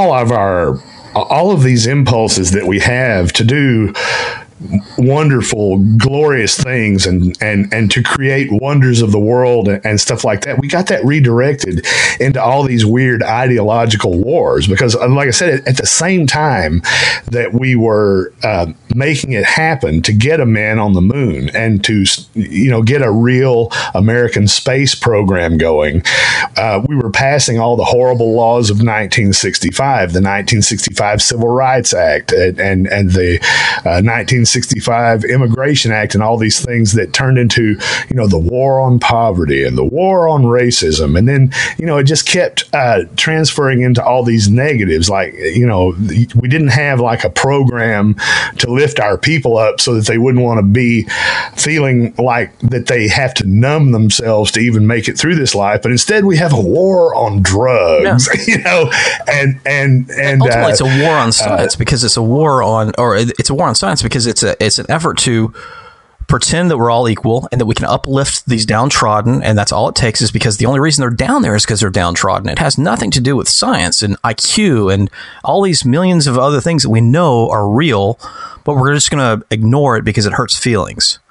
all of these impulses that we have to do wonderful, glorious things and to create wonders of the world and stuff like that. We got that redirected into all these weird ideological wars because, like I said, at the same time that we were making it happen to get a man on the moon and to, get a real American space program going, we were passing all the horrible laws of 1965, the 1965 Civil Rights Act and the 1965 Immigration Act and all these things that turned into, the war on poverty and the war on racism. And then, it just kept transferring into all these negatives. Like, we didn't have like a program to lift our people up so that they wouldn't want to be feeling like that they have to numb themselves to even make it through this life. But instead we have a war on drugs, and ultimately it's a war on science because it's a war on science because it's an effort to pretend that we're all equal and that we can uplift these downtrodden, and that's all it takes is because the only reason they're down there is because they're downtrodden. It has nothing to do with science and IQ and all these millions of other things that we know are real, but we're just going to ignore it because it hurts feelings.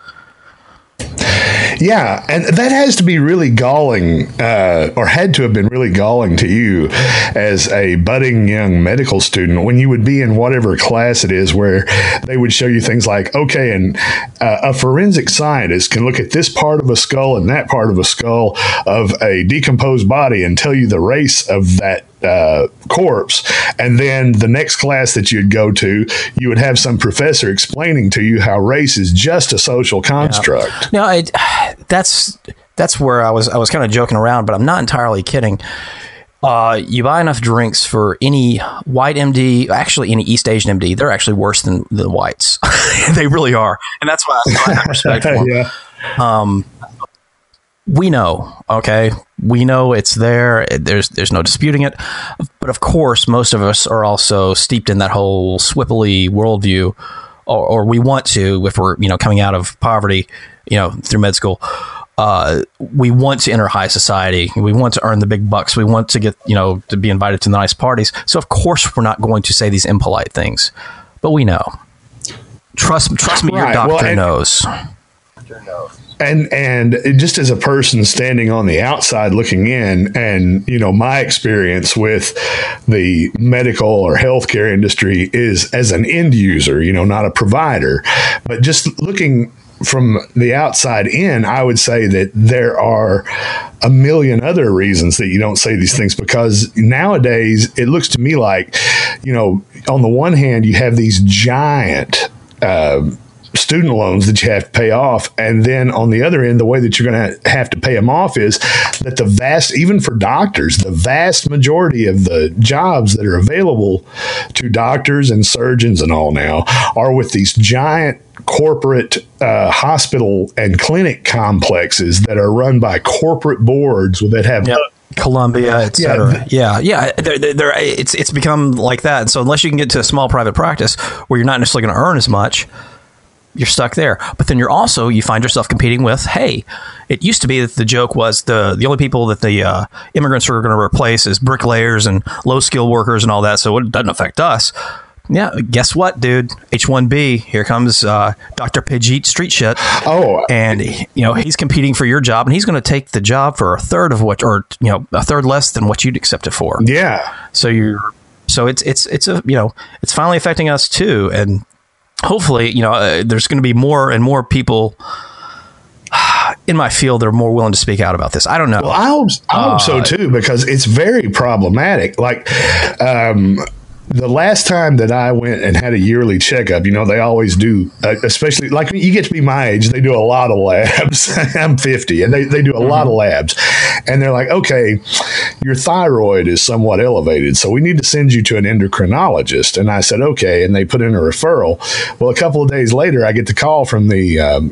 Yeah, and that has to be really galling, or had to have been really galling to you as a budding young medical student when you would be in whatever class it is where they would show you things like, okay, and a forensic scientist can look at this part of a skull and that part of a skull of a decomposed body and tell you the race of that corpse. And then the next class that you'd go to, you would have some professor explaining to you how race is just a social construct. No, that's where I was kind of joking around, but I'm not entirely kidding. You buy enough drinks for any white MD, actually any East Asian MD, they're actually worse than the whites. They really are. And that's why I have respect for them. we know, okay? We know it's there. There's no disputing it. But of course, most of us are also steeped in that whole Swippily worldview, or we want to, if we're, coming out of poverty, through med school. We want to enter high society. We want to earn the big bucks. We want to get, to be invited to nice parties. So of course we're not going to say these impolite things, but we know. Trust me, your doctor knows. And just as a person standing on the outside looking in, and my experience with the medical or healthcare industry is as an end user, not a provider, but just looking from the outside in, I would say that there are a million other reasons that you don't say these things, because nowadays it looks to me like, on the one hand, you have these giant student loans that you have to pay off. And then on the other end, the way that you're going to have to pay them off is that even for doctors, the vast majority of the jobs that are available to doctors and surgeons and all now are with these giant corporate hospital and clinic complexes that are run by corporate boards that have Columbia, etc. It's become like that. And so unless you can get to a small private practice where you're not necessarily going to earn as much, you're stuck there. But then you find yourself competing with, hey, it used to be that the joke was the only people that the immigrants are going to replace is bricklayers and low skilled workers and all that. So it doesn't affect us. Yeah, guess what, dude? H-1B, here comes Dr. Pidgeot Street Shit. Oh. And, he's competing for your job, and he's going to take the job for a third of what, or, a third less than what you'd accept it for. Yeah. So it's finally affecting us too. And hopefully, there's going to be more and more people in my field that are more willing to speak out about this. I don't know. Well, I hope so too, because it's very problematic. Like, the last time that I went and had a yearly checkup, they always do, especially like you get to be my age, they do a lot of labs. I'm 50 and they do a lot of labs, and they're like, okay, your thyroid is somewhat elevated, so we need to send you to an endocrinologist. And I said, okay. And they put in a referral. Well, a couple of days later, I get the call from the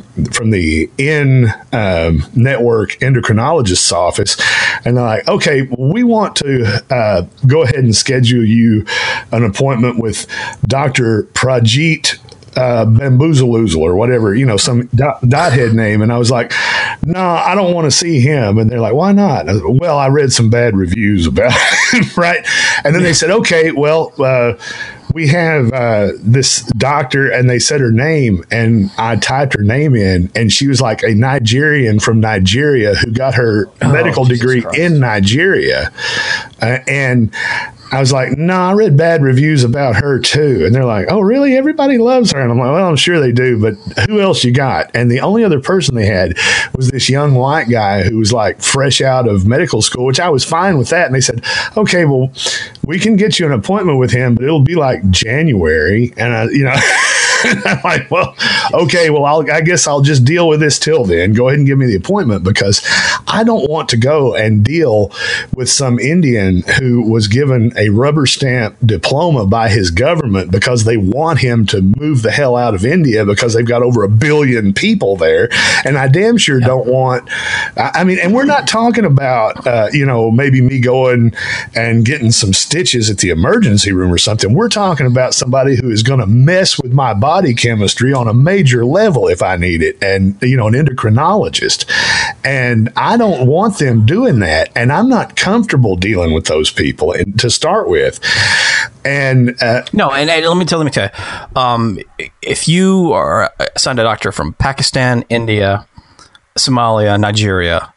network endocrinologist's office. And they're like, okay, we want to go ahead and schedule you an appointment with Dr. Prajit Bamboozleoozle or whatever, some dothead name. And I was like, no, I don't want to see him. And they're like, why not? I was, well, I read some bad reviews about him, right? And then they said, okay, well, we have this doctor, and they said her name, and I typed her name in, and she was like a Nigerian from Nigeria who got her medical degree in Nigeria. And I was like, no, I read bad reviews about her too. And they're like, oh, really? Everybody loves her. And I'm like, well, I'm sure they do, but who else you got? And the only other person they had was this young white guy who was like fresh out of medical school, which I was fine with that. And they said, okay, well, we can get you an appointment with him, but it'll be like January. And I'm like, well, okay, well, I guess I'll just deal with this till then. Go ahead and give me the appointment, because I don't want to go and deal with some Indian who was given a rubber stamp diploma by his government because they want him to move the hell out of India because they've got over 1 billion people there. And I damn sure don't want, and we're not talking about, maybe me going and getting some stitches at the emergency room or something. We're talking about somebody who is going to mess with my body chemistry on a major level if I need it, and an endocrinologist. And I don't want them doing that, and I'm not comfortable dealing with those people to start with. And no, and let me tell you, if you are assigned a doctor from Pakistan, India, Somalia, Nigeria,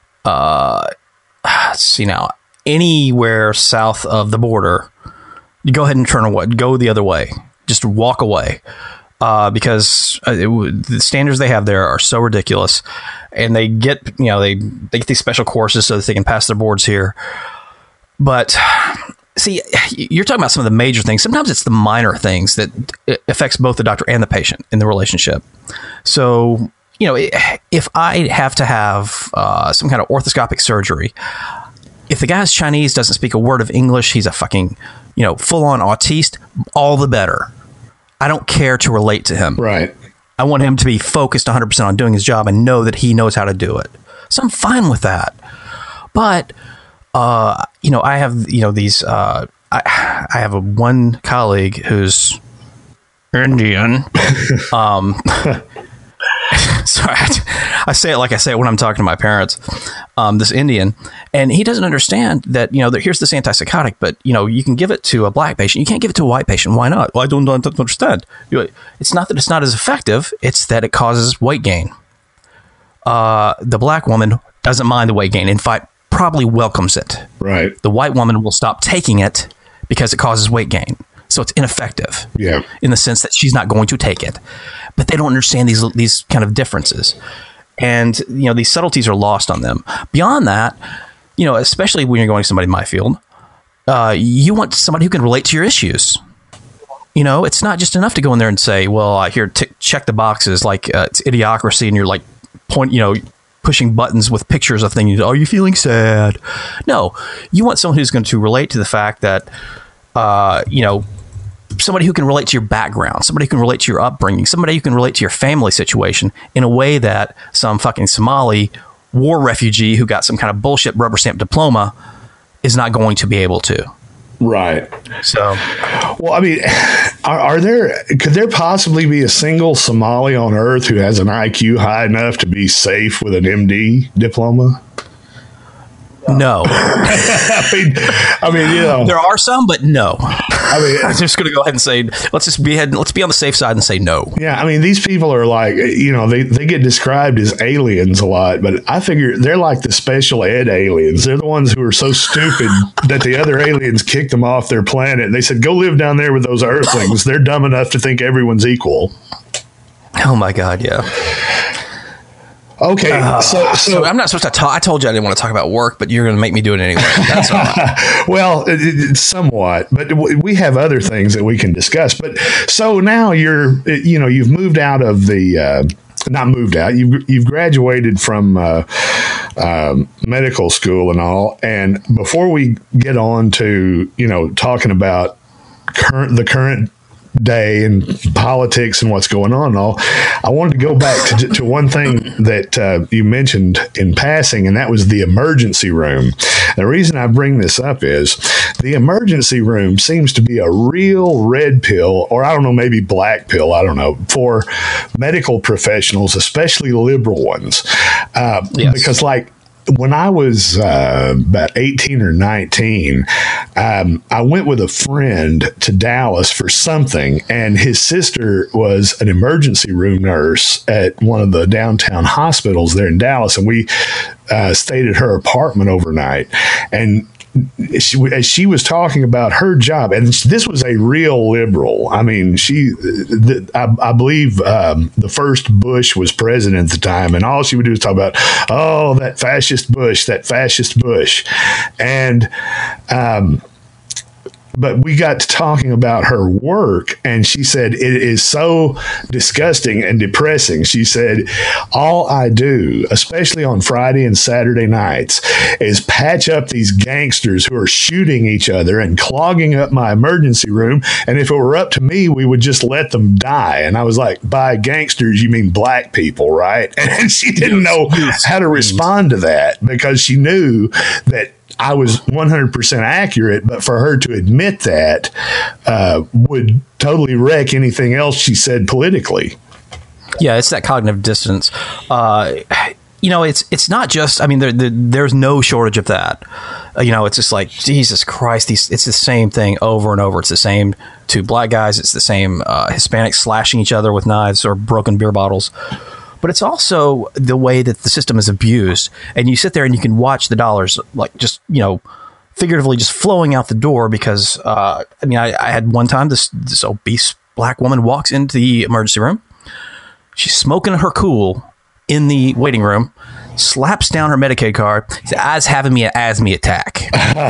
let's see now, anywhere south of the border, you go ahead and go the other way. Just walk away, because the standards they have there are so ridiculous, and they get they get these special courses so that they can pass their boards here. But see, you're talking about some of the major things. Sometimes it's the minor things that affects both the doctor and the patient in the relationship. So if I have to have some kind of orthoscopic surgery, if the guy's Chinese, doesn't speak a word of English, he's a fucking full-on autiste, all the better. I don't care to relate to him. Right. I want him to be focused 100% on doing his job and know that he knows how to do it. So I'm fine with that. But, I have, these, I have one colleague who's Indian. Sorry, I say it like I say it when I'm talking to my parents. This Indian, and he doesn't understand that that here's this antipsychotic, but you can give it to a black patient, you can't give it to a white patient. Why not? Well, I don't understand. It's not that it's not as effective; it's that it causes weight gain. The black woman doesn't mind the weight gain. In fact, probably welcomes it. Right. The white woman will stop taking it because it causes weight gain. So it's ineffective. Yeah. In the sense that she's not going to take it. But they don't understand these kind of differences. And, these subtleties are lost on them. Beyond that, especially when you're going to somebody in my field, you want somebody who can relate to your issues. It's not just enough to go in there and say, well, here, check the boxes like it's Idiocracy, and you're like, pushing buttons with pictures of things. Are you feeling sad? No. You want someone who's going to relate to the fact that, somebody who can relate to your background, somebody who can relate to your upbringing, somebody who can relate to your family situation in a way that some fucking Somali war refugee who got some kind of bullshit rubber stamp diploma is not going to be able to. Right. So, well, I mean, could there possibly be a single Somali on Earth who has an IQ high enough to be safe with an MD diploma? No. I mean, there are some, but no. I mean, I'm just going to go ahead and say, let's be on the safe side and say no. Yeah. I mean, these people are like, they get described as aliens a lot, but I figure they're like the special ed aliens. They're the ones who are so stupid that the other aliens kicked them off their planet. They said, go live down there with those earthlings. They're dumb enough to think everyone's equal. Oh my God. Yeah. Okay, so I'm not supposed to talk. I told you I didn't want to talk about work, but you're going to make me do it anyway. That's all right. Well, somewhat, but we have other things that we can discuss. But so now you've moved out of the, not moved out. You've graduated from medical school and all. And before we get on to talking about the current day and politics and what's going on and all, I wanted to go back to one thing that you mentioned in passing, and that was the emergency room. The reason I bring this up is the emergency room seems to be a real red pill, or I don't know, maybe black pill, I don't know, for medical professionals, especially liberal ones. Yes. Because when I was about 18 or 19, I went with a friend to Dallas for something, and his sister was an emergency room nurse at one of the downtown hospitals there in Dallas, and we stayed at her apartment overnight. And as she was talking about her job, and this was a real liberal. I mean, I believe the first Bush was president at the time, and all she would do is talk about, that fascist Bush. And but we got to talking about her work, and she said, it is so disgusting and depressing. She said, all I do, especially on Friday and Saturday nights, is patch up these gangsters who are shooting each other and clogging up my emergency room. And if it were up to me, we would just let them die. And I was like, by gangsters, you mean black people, right? And she didn't know how to respond to that, because she knew that I was 100% accurate, but for her to admit that would totally wreck anything else she said politically. Yeah, it's that cognitive dissonance. It's not just, I mean, there's no shortage of that. It's just like, Jesus Christ, it's the same thing over and over. It's the same two black guys. It's the same Hispanics slashing each other with knives or broken beer bottles. But it's also the way that the system is abused. And you sit there and you can watch the dollars, like, just, figuratively just flowing out the door, because, I had one time this obese black woman walks into the emergency room. She's smoking her cool in the waiting room, slaps down her Medicaid card, says, "I was having me an asthma attack."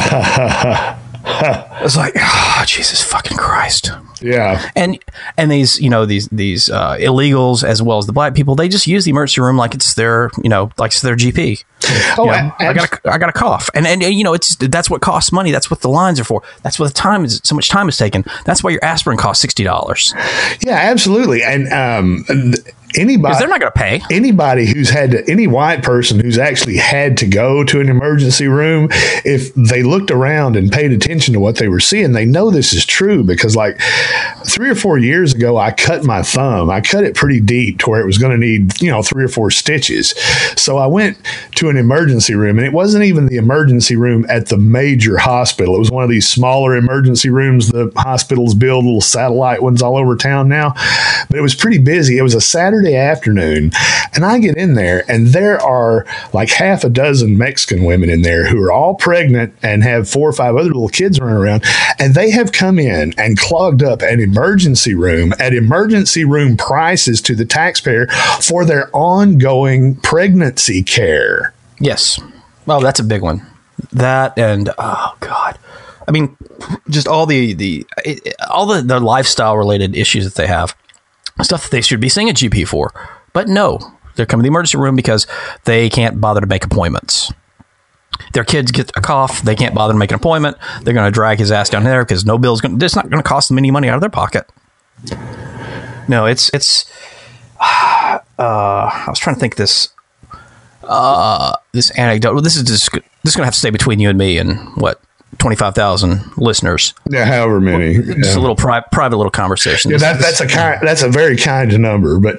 I was like, Jesus fucking Christ. Yeah. And these illegals, as well as the black people, they just use the emergency room like it's their, like it's their GP. I got a cough. And that's what costs money. That's what the lines are for. That's what so much time is taken. That's why your aspirin costs $60. Yeah, absolutely. And anybody, 'cause they're not going to pay. Anybody who's had to, any white person who's actually had to go to an emergency room, if they looked around and paid attention to what they were seeing, they know this is true, because like 3 or 4 years ago, I cut my thumb. I cut it pretty deep to where it was going to need, 3 or 4 stitches. So I went to an emergency room, and it wasn't even the emergency room at the major hospital. It was one of these smaller emergency rooms the hospitals build, little satellite ones all over town now. But it was pretty busy. It was a Saturday afternoon, and I get in there, and there are like half a dozen Mexican women in there who are all pregnant and have 4 or 5 other little kids running around, and they have come in and clogged up an emergency room at emergency room prices to the taxpayer for their ongoing pregnancy care. Yes. Well, that's a big one. That, and oh God, I mean, just all the lifestyle related issues that they have, stuff that they should be seeing a GP for, but no, they're coming to the emergency room because they can't bother to make appointments. Their kids get a cough, they can't bother to make an appointment. They're going to drag his ass down there because no bill's going. It's not going to cost them any money out of their pocket. No, it's. I was trying to think this anecdote. Well, this is going to have to stay between you and me and what 25,000 listeners. Yeah, however many. Just a little private little conversation. Yeah, that's a very kind number, but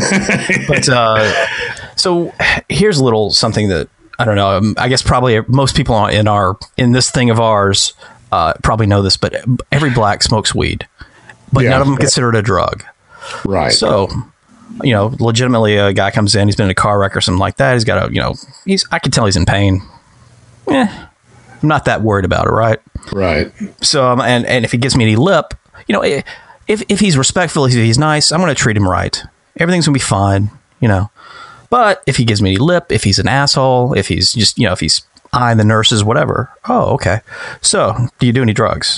so here's a little something that I don't know. I guess probably most people in this thing of ours probably know this, but every black smokes weed, but none of them consider it a drug. Right. So, legitimately a guy comes in, he's been in a car wreck or something like that. He's got I can tell he's in pain. I'm not that worried about it. Right. Right. So, and if he gives me any lip, if he's respectful, if he's nice, I'm going to treat him right. Everything's going to be fine, But if he gives me any lip, if he's an asshole, if he's just, if he's eyeing the nurses, whatever. Oh, okay. So, do you do any drugs?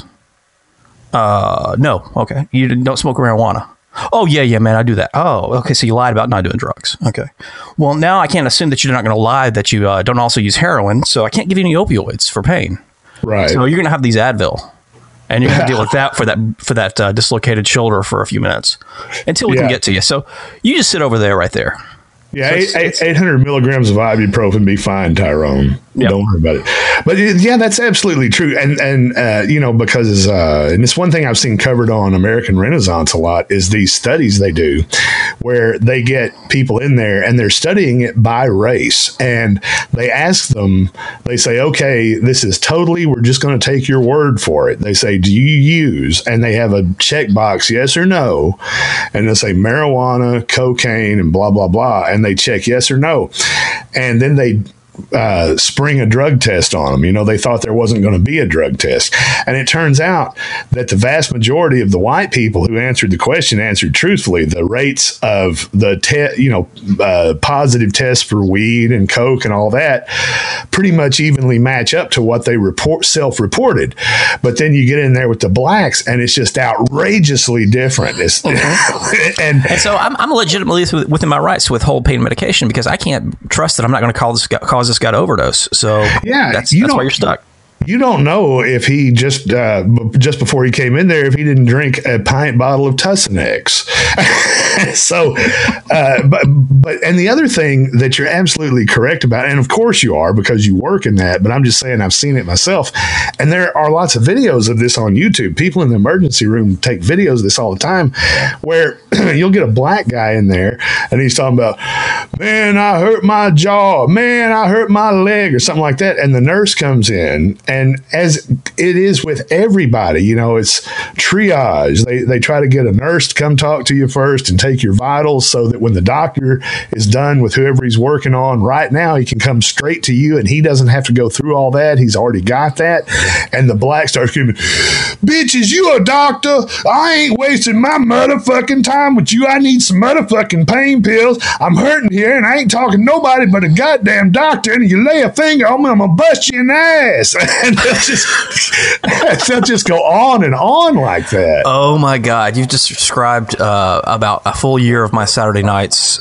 No. Okay. You don't smoke marijuana? Oh, yeah, man, I do that. Oh, okay, so you lied about not doing drugs. Okay. Well, now I can't assume that you're not going to lie that you don't also use heroin, so I can't give you any opioids for pain. Right. So you're going to have these Advil, and you're going to deal with that for that dislocated shoulder for a few minutes until we can get to you. So you just sit over there right there. Yeah, 800 milligrams of ibuprofen be fine, Tyrone. Yep. Don't worry about it. But yeah, that's absolutely true. And because and it's one thing I've seen covered on American Renaissance a lot is these studies they do where they get people in there and they're studying it by race. And they ask them, they say, okay, this is totally, we're just going to take your word for it. They say, do you use? And they have a checkbox, yes or no. And they'll say marijuana, cocaine, and blah, blah, blah. And they check yes or no. And then they spring a drug test on them. They thought there wasn't going to be a drug test. And it turns out that the vast majority of the white people who answered the question answered truthfully. The rates of the positive tests for weed and coke and all that pretty much evenly match up to what they self-reported. But then you get in there with the blacks and it's just outrageously different. And so I'm legitimately within my rights to withhold pain medication because I can't trust that I'm not going to cause this guy to overdose. So yeah, that's why you're stuck. You don't know if he just before he came in there, if he didn't drink a pint bottle of Tussinex. So, but the other thing that you're absolutely correct about, and of course you are because you work in that, but I'm just saying I've seen it myself. And there are lots of videos of this on YouTube. People in the emergency room take videos of this all the time where you'll get a black guy in there and he's talking about, man, I hurt my jaw, man, I hurt my leg or something like that. And the nurse comes in. And as it is with everybody, it's triage. They try to get a nurse to come talk to you first and take your vitals so that when the doctor is done with whoever he's working on right now, he can come straight to you and he doesn't have to go through all that. He's already got that. And the black starts screaming, bitch, is you a doctor? I ain't wasting my motherfucking time with you. I need some motherfucking pain pills. I'm hurting here and I ain't talking to nobody but a goddamn doctor. And you lay a finger on me, I'm going to bust you in the ass. And they'll just go on and on like that. Oh my God. You've just described about a full year of my Saturday nights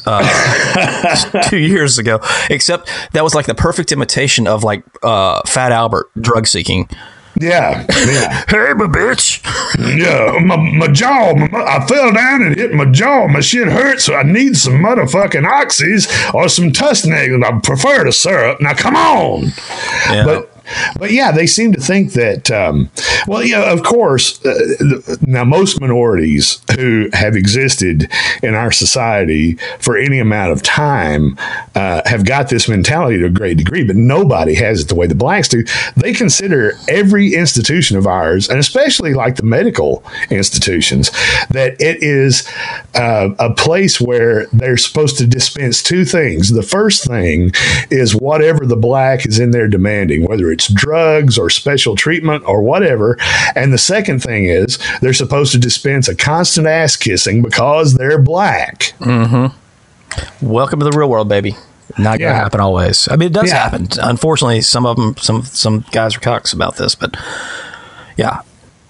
2 years ago, except that was like the perfect imitation of like Fat Albert drug seeking. Yeah. Hey, my bitch. Yeah, my jaw. I fell down and hit my jaw. My shit hurts, so I need some motherfucking oxys or some Tusneg. I prefer the syrup. Now, come on. Yeah. But yeah, they seem to think that, of course, now most minorities who have existed in our society for any amount of time have got this mentality to a great degree, but nobody has it the way the blacks do. They consider every institution of ours, and especially like the medical institutions, that it is a place where they're supposed to dispense two things. The first thing is whatever the black is in there demanding, whether it's drugs or special treatment or whatever. And the second thing is they're supposed to dispense a constant ass kissing because they're black. Mm-hmm. Welcome to the real world, baby. Not going to happen always. I mean, it does happen. Unfortunately, some of them, some guys are cocks about this, but yeah.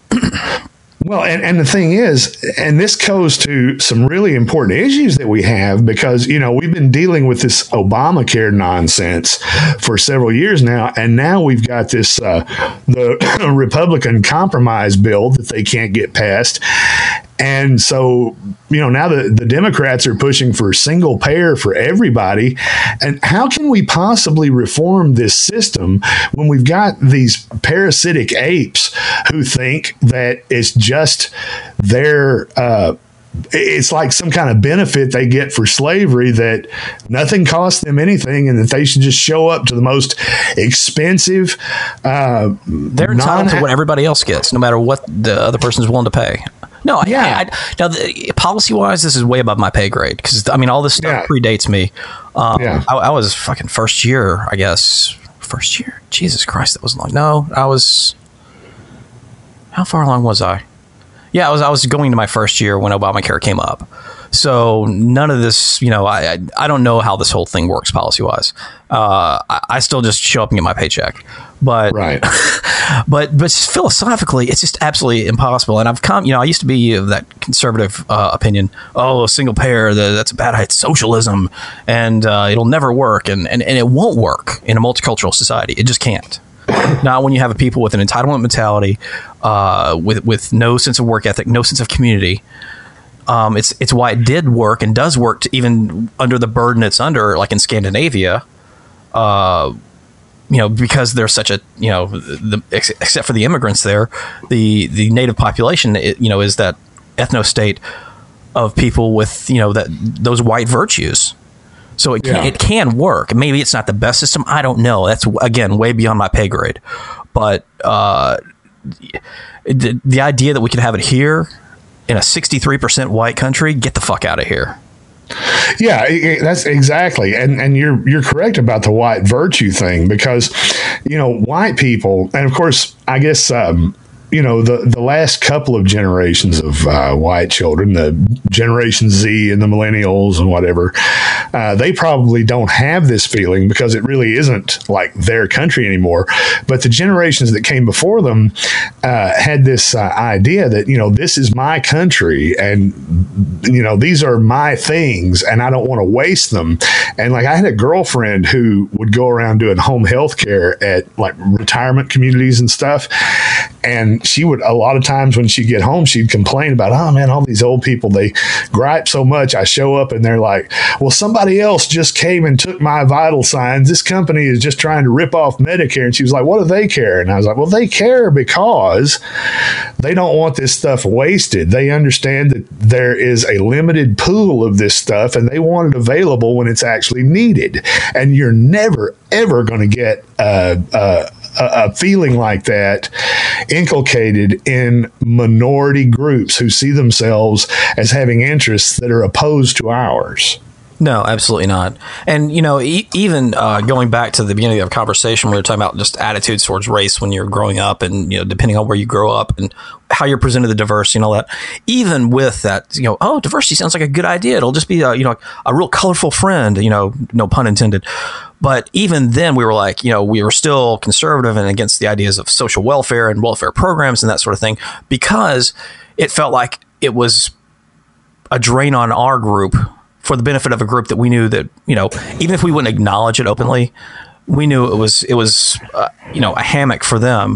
Well, and the thing is, and this goes to some really important issues that we have because, we've been dealing with this Obamacare nonsense for several years now. And now we've got this, the Republican compromise bill that they can't get passed. And so, now the Democrats are pushing for single payer for everybody. And how can we possibly reform this system when we've got these parasitic apes who think that it's just their, it's like some kind of benefit they get for slavery, that nothing costs them anything and that they should just show up to the most expensive. They're entitled to what everybody else gets, no matter what the other person's willing to pay. No, now policy-wise, this is way above my pay grade because all this stuff predates me. I was fucking first year, I guess. First year, Jesus Christ, that was long. No, I was. How far along was I? Yeah, I was going to my first year when Obamacare came up. So none of this, I don't know how this whole thing works policy-wise. I still just show up and get my paycheck. But right. but philosophically, it's just absolutely impossible. And I've come, I used to be of that conservative opinion. Oh, single payer, that's a bad idea. It's socialism, and it'll never work, and it won't work in a multicultural society. It just can't. Not when you have people with an entitlement mentality, with no sense of work ethic, no sense of community. It's why it did work and does work even under the burden it's under, like in Scandinavia. Because there's such a, except for the immigrants there, the native population, is that ethno state of people with, those white virtues. So it can work. Maybe it's not the best system. I don't know. That's, again, way beyond my pay grade. But the idea that we could have it here in a 63% white country, get the fuck out of here. Yeah, that's exactly. And you're correct about the white virtue thing because, white people, and of course, I guess, the last couple of generations of white children, the Generation Z and the millennials and whatever, they probably don't have this feeling because it really isn't like their country anymore. But the generations that came before them had this idea that, this is my country and, these are my things and I don't want to waste them. And like I had a girlfriend who would go around doing home health care at like retirement communities and stuff. And she would, a lot of times when she'd get home, she'd complain about, oh man, all these old people, they gripe so much. I show up and they're like, well, somebody else just came and took my vital signs. This company is just trying to rip off Medicare. And she was like, what do they care? And I was like, well, they care because they don't want this stuff wasted. They understand that there is a limited pool of this stuff and they want it available when it's actually needed. And you're never, ever going to get a feeling like that inculcated in minority groups who see themselves as having interests that are opposed to ours. No, absolutely not. And, even going back to the beginning of the conversation, we were talking about just attitudes towards race when you're growing up and, depending on where you grow up and how you're presented to diversity and all that. Even with that, diversity sounds like a good idea. It'll just be, a real colorful friend, no pun intended. But even then we were like, we were still conservative and against the ideas of social welfare and welfare programs and that sort of thing, because it felt like it was a drain on our group for the benefit of a group that we knew that, even if we wouldn't acknowledge it openly, we knew it was a hammock for them.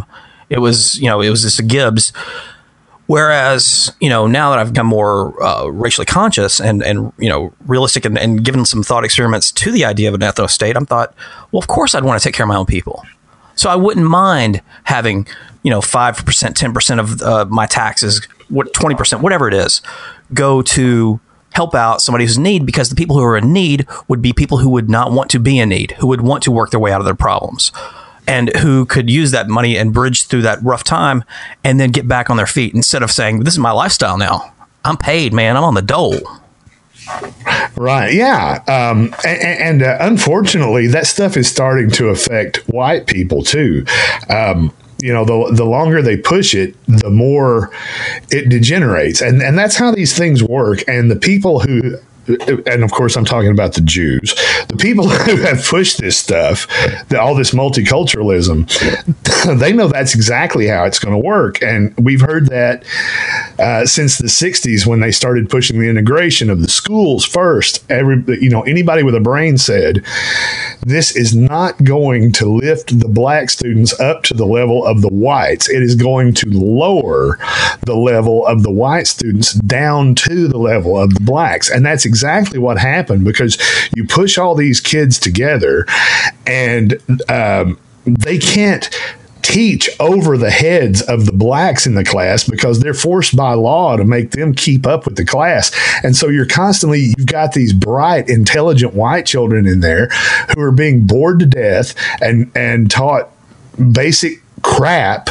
It was just a Gibbs. Whereas, now that I've become more racially conscious and realistic and given some thought experiments to the idea of an ethno state, I'm thought, well, of course I'd want to take care of my own people. So I wouldn't mind having, 5%, 10% of my taxes, 20%, whatever it is, go to help out somebody who's in need, because the people who are in need would be people who would not want to be in need, who would want to work their way out of their problems, and who could use that money and bridge through that rough time and then get back on their feet instead of saying, this is my lifestyle now. I'm paid, man. I'm on the dole. Right. Yeah. And unfortunately, that stuff is starting to affect white people, too. The longer they push it, the more it degenerates. And that's how these things work. And the people who, and of course I'm talking about the Jews, the people who have pushed this stuff, all this multiculturalism, they know that's exactly how it's going to work. And we've heard that since the 60s, when they started pushing the integration of the schools first. Anybody with a brain said, this is not going to lift the black students up to the level of the whites. It is going to lower the level of the white students down to the level of the blacks. And that's exactly what happened, because you push all these kids together and they can't teach over the heads of the blacks in the class because they're forced by law to make them keep up with the class. And so you've got these bright, intelligent white children in there who are being bored to death and taught basic crap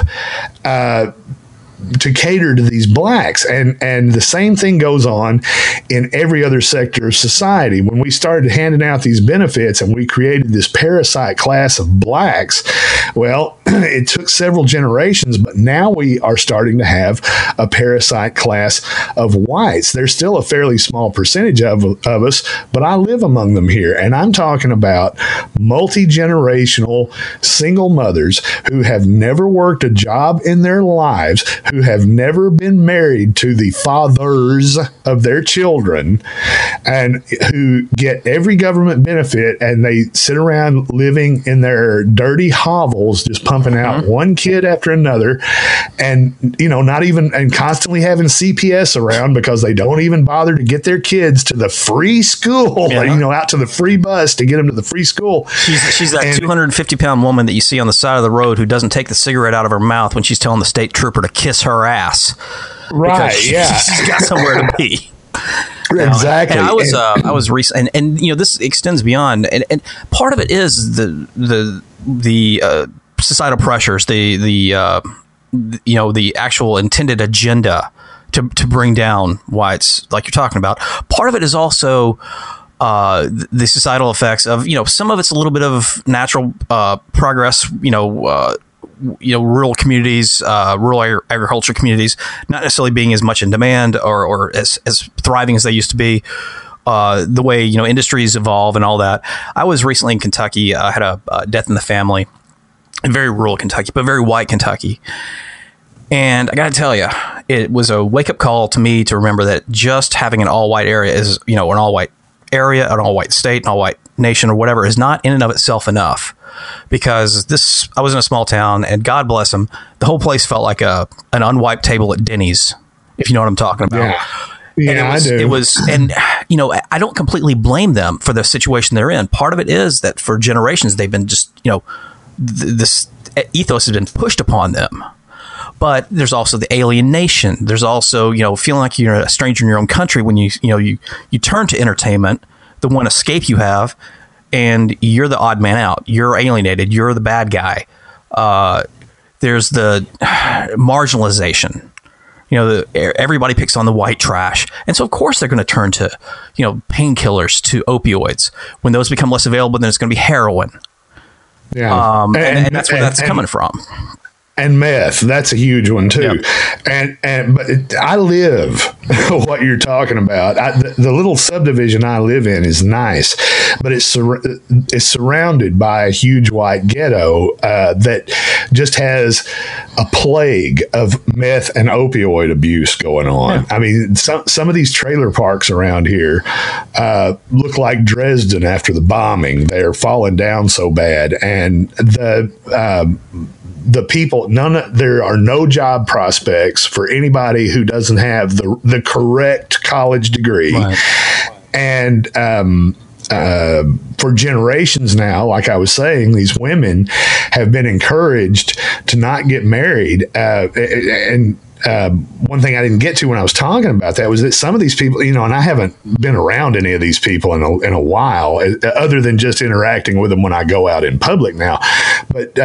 to cater to these blacks. And the same thing goes on in every other sector of society. When we started handing out these benefits and we created this parasite class of blacks, well, it took several generations, but now we are starting to have a parasite class of whites. There's still a fairly small percentage of us, but I live among them here. And I'm talking about multi-generational single mothers who have never worked a job in their lives, who have never been married to the fathers of their children, and who get every government benefit, and they sit around living in their dirty hovels, just pumping out one kid after another, and and constantly having CPS around because they don't even bother to get their kids to the free school, out to the free bus to get them to the free school. She's that 250-pound woman that you see on the side of the road who doesn't take the cigarette out of her mouth when she's telling the state trooper to kiss her ass. Right. She's got somewhere to be. Exactly. And I was recent, and this extends beyond, and part of it is the societal pressures, the actual intended agenda to bring down whites, like you're talking about. Part of it is also the societal effects of some of it's a little bit of natural progress, rural communities, rural agriculture communities, not necessarily being as much in demand or as thriving as they used to be. The way industries evolve and all that. I was recently in Kentucky. I had a death in the family in very rural Kentucky, but very white Kentucky. And I got to tell you, it was a wake up call to me to remember that just having an all white area is, an all white area, an all white state, an all white nation, or whatever, is not in and of itself enough. Because I was in a small town, and God bless them, the whole place felt like an unwiped table at Denny's, if you know what I'm talking about. Yeah, I do. It was, and I don't completely blame them for the situation they're in. Part of it is that for generations they've been just, this ethos has been pushed upon them. But there's also the alienation. There's also, feeling like you're a stranger in your own country when you turn to entertainment, the one escape you have, and you're the odd man out. You're alienated. You're the bad guy. There's the marginalization. Everybody picks on the white trash. And so, of course, they're going to turn to, painkillers, to opioids. When those become less available, then it's going to be heroin. Yeah. And that's where that's coming from. And meth, that's a huge one too. Yep. But I live what you're talking about. The little subdivision I live in is nice, but it's surrounded by a huge white ghetto that just has a plague of meth and opioid abuse going on. Yeah. I mean, some of these trailer parks around here look like Dresden after the bombing. They're falling down so bad, and the people, there are no job prospects for anybody who doesn't have the correct college degree. Right. And for generations now, like I was saying, these women have been encouraged to not get married. And one thing I didn't get to when I was talking about that was that some of these people, and I haven't been around any of these people in a while, other than just interacting with them when I go out in public now. But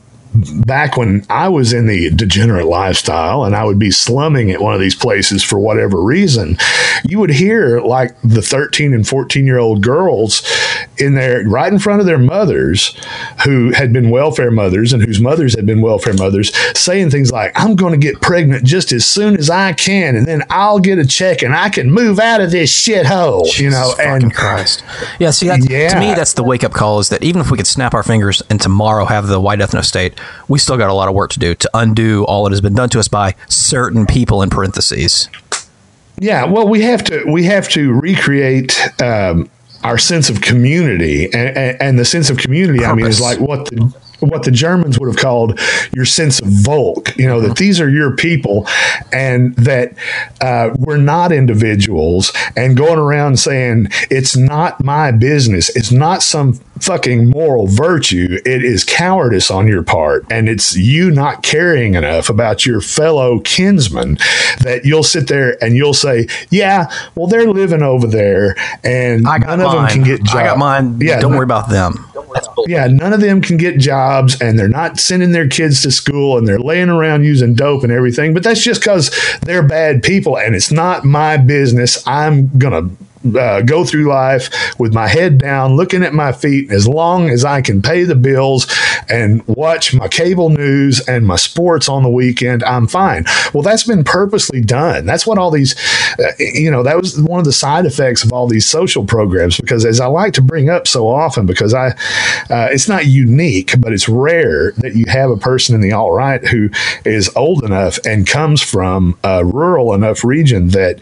back when I was in the degenerate lifestyle and I would be slumming at one of these places for whatever reason, you would hear like the 13 and 14-year-old girls in there right in front of their mothers who had been welfare mothers and whose mothers had been welfare mothers saying things like, I'm going to get pregnant just as soon as I can, and then I'll get a check and I can move out of this shithole, and Christ. Yeah, see, to me, that's the wake-up call, is that even if we could snap our fingers and tomorrow have the white ethno state, we still got a lot of work to do to undo all that has been done to us by certain people, in parentheses. Yeah, well, we have to recreate our sense of community, and the sense of community, purpose. I mean, is like what the Germans would have called your sense of Volk, that these are your people, and that we're not individuals and going around saying it's not my business. It's not some fucking moral virtue. It is cowardice on your part, and it's you not caring enough about your fellow kinsmen that you'll sit there and you'll say, yeah, well, they're living over there and none of them can get jobs. I got mine. Yeah, don't worry about them. Yeah, none of them can get jobs, and they're not sending their kids to school, and they're laying around using dope and everything. But that's just because they're bad people, and it's not my business. I'm going to go through life with my head down, looking at my feet. As long as I can pay the bills and watch my cable news and my sports on the weekend, I'm fine. Well, that's been purposely done. That's what all these, that was one of the side effects of all these social programs, because as I like to bring up so often, because it's not unique, but it's rare that you have a person in the alt-right who is old enough and comes from a rural enough region that,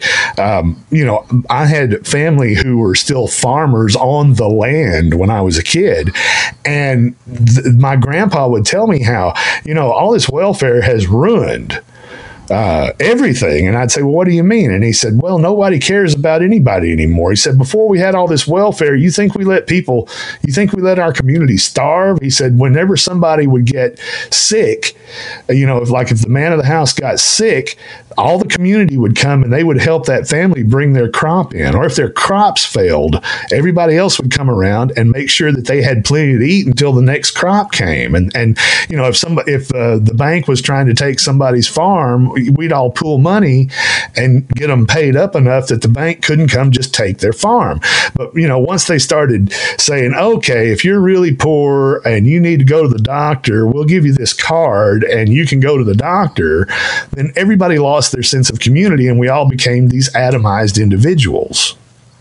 I had family who were still farmers on the land when I was a kid. And my grandpa would tell me how, all this welfare has ruined everything. And I'd say, well, what do you mean? And he said, well, nobody cares about anybody anymore. He said, before we had all this welfare, you think we let our community starve? He said, whenever somebody would get sick, if the man of the house got sick, all the community would come and they would help that family bring their crop in. Or if their crops failed, everybody else would come around and make sure that they had plenty to eat until the next crop came. And if the bank was trying to take somebody's farm, we'd all pool money and get them paid up enough that the bank couldn't come just take their farm. But, once they started saying, okay, if you're really poor and you need to go to the doctor, we'll give you this card and you can go to the doctor, then everybody lost their sense of community and we all became these atomized individuals.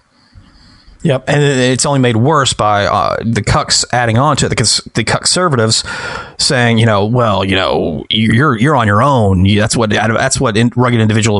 Yep, and it's only made worse by the cucks adding on to it, because the conservatives saying, you're on your own. That's what rugged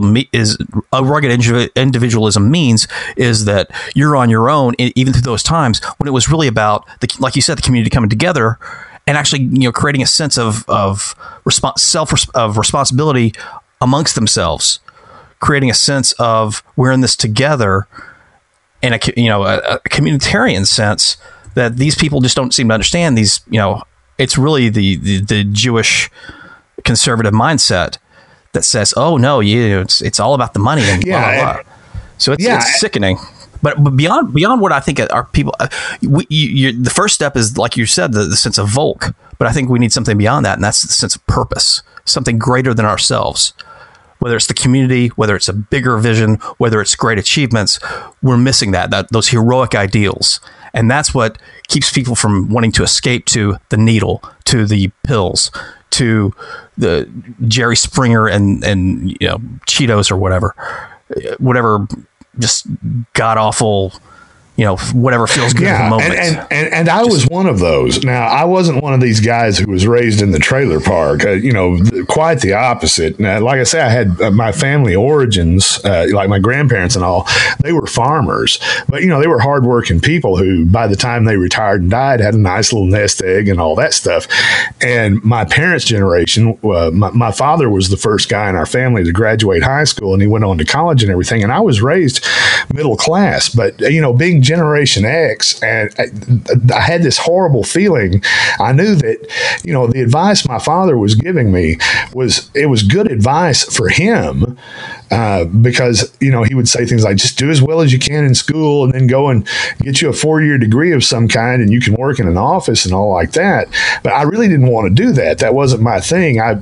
individualism means, is that you're on your own, even through those times when it was really about, like you said, the community coming together and actually, creating a sense of responsibility amongst themselves, creating a sense of we're in this together. In a communitarian sense, that these people just don't seem to understand. These, it's really the Jewish conservative mindset that says, "Oh no, it's all about the money." And blah, blah, blah. So it's sickening. But beyond what I think are people, the first step is, like you said, the sense of Volk. But I think we need something beyond that, and that's the sense of purpose, something greater than ourselves. Whether it's the community, whether it's a bigger vision, whether it's great achievements, we're missing that those heroic ideals. And that's what keeps people from wanting to escape to the needle, to the pills, to the Jerry Springer and Cheetos or whatever just god awful whatever feels good at the moment. And I was one of those. Now, I wasn't one of these guys who was raised in the trailer park. Quite the opposite. Now, like I say, I had my family origins, like my grandparents and all. They were farmers, but they were hardworking people who, by the time they retired and died, had a nice little nest egg and all that stuff. And my parents' generation, my father was the first guy in our family to graduate high school, and he went on to college and everything. And I was raised middle class, but being Generation X, and I had this horrible feeling. I knew that, the advice my father was giving me was good advice for him, because, he would say things like, just do as well as you can in school and then go and get you a 4-year degree of some kind and you can work in an office and all like that. But I really didn't want to do that. That wasn't my thing. I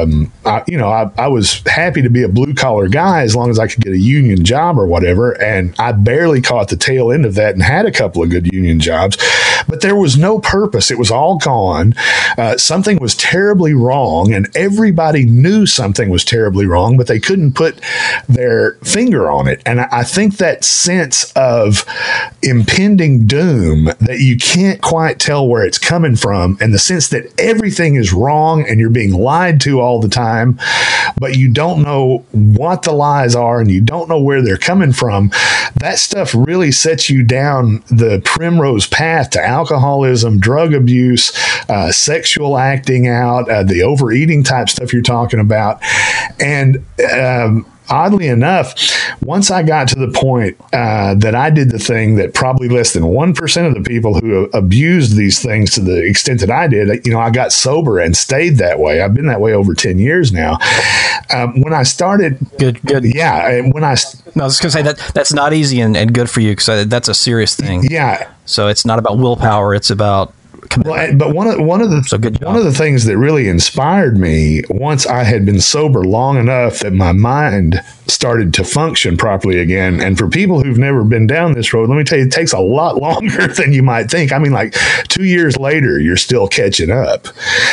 was happy to be a blue collar guy as long as I could get a union job or whatever. And I barely caught the tail end of that and had a couple of good union jobs, but there was no purpose. It was all gone. Something was terribly wrong, and everybody knew something was terribly wrong, but they couldn't put their finger on it. And I think that sense of impending doom that you can't quite tell where it's coming from, and the sense that everything is wrong and you're being lied to all the time, but you don't know what the lies are and you don't know where they're coming from, that stuff really sets you down the primrose path to alcoholism, drug abuse, sexual acting out, the overeating type stuff you're talking about. And oddly enough, once I got to the point that I did the thing that probably less than 1% of the people who abused these things to the extent that I did, I got sober and stayed that way. I've been that way over 10 years now. When I started... Good. Yeah. I was just going to say that's not easy and good for you, because that's a serious thing. Yeah. So it's not about willpower. It's about... Well, but one of the things that really inspired me, once I had been sober long enough that my mind started to function properly again, and for people who've never been down this road, let me tell you, it takes a lot longer than you might think. I mean, like 2 years later, you're still catching up.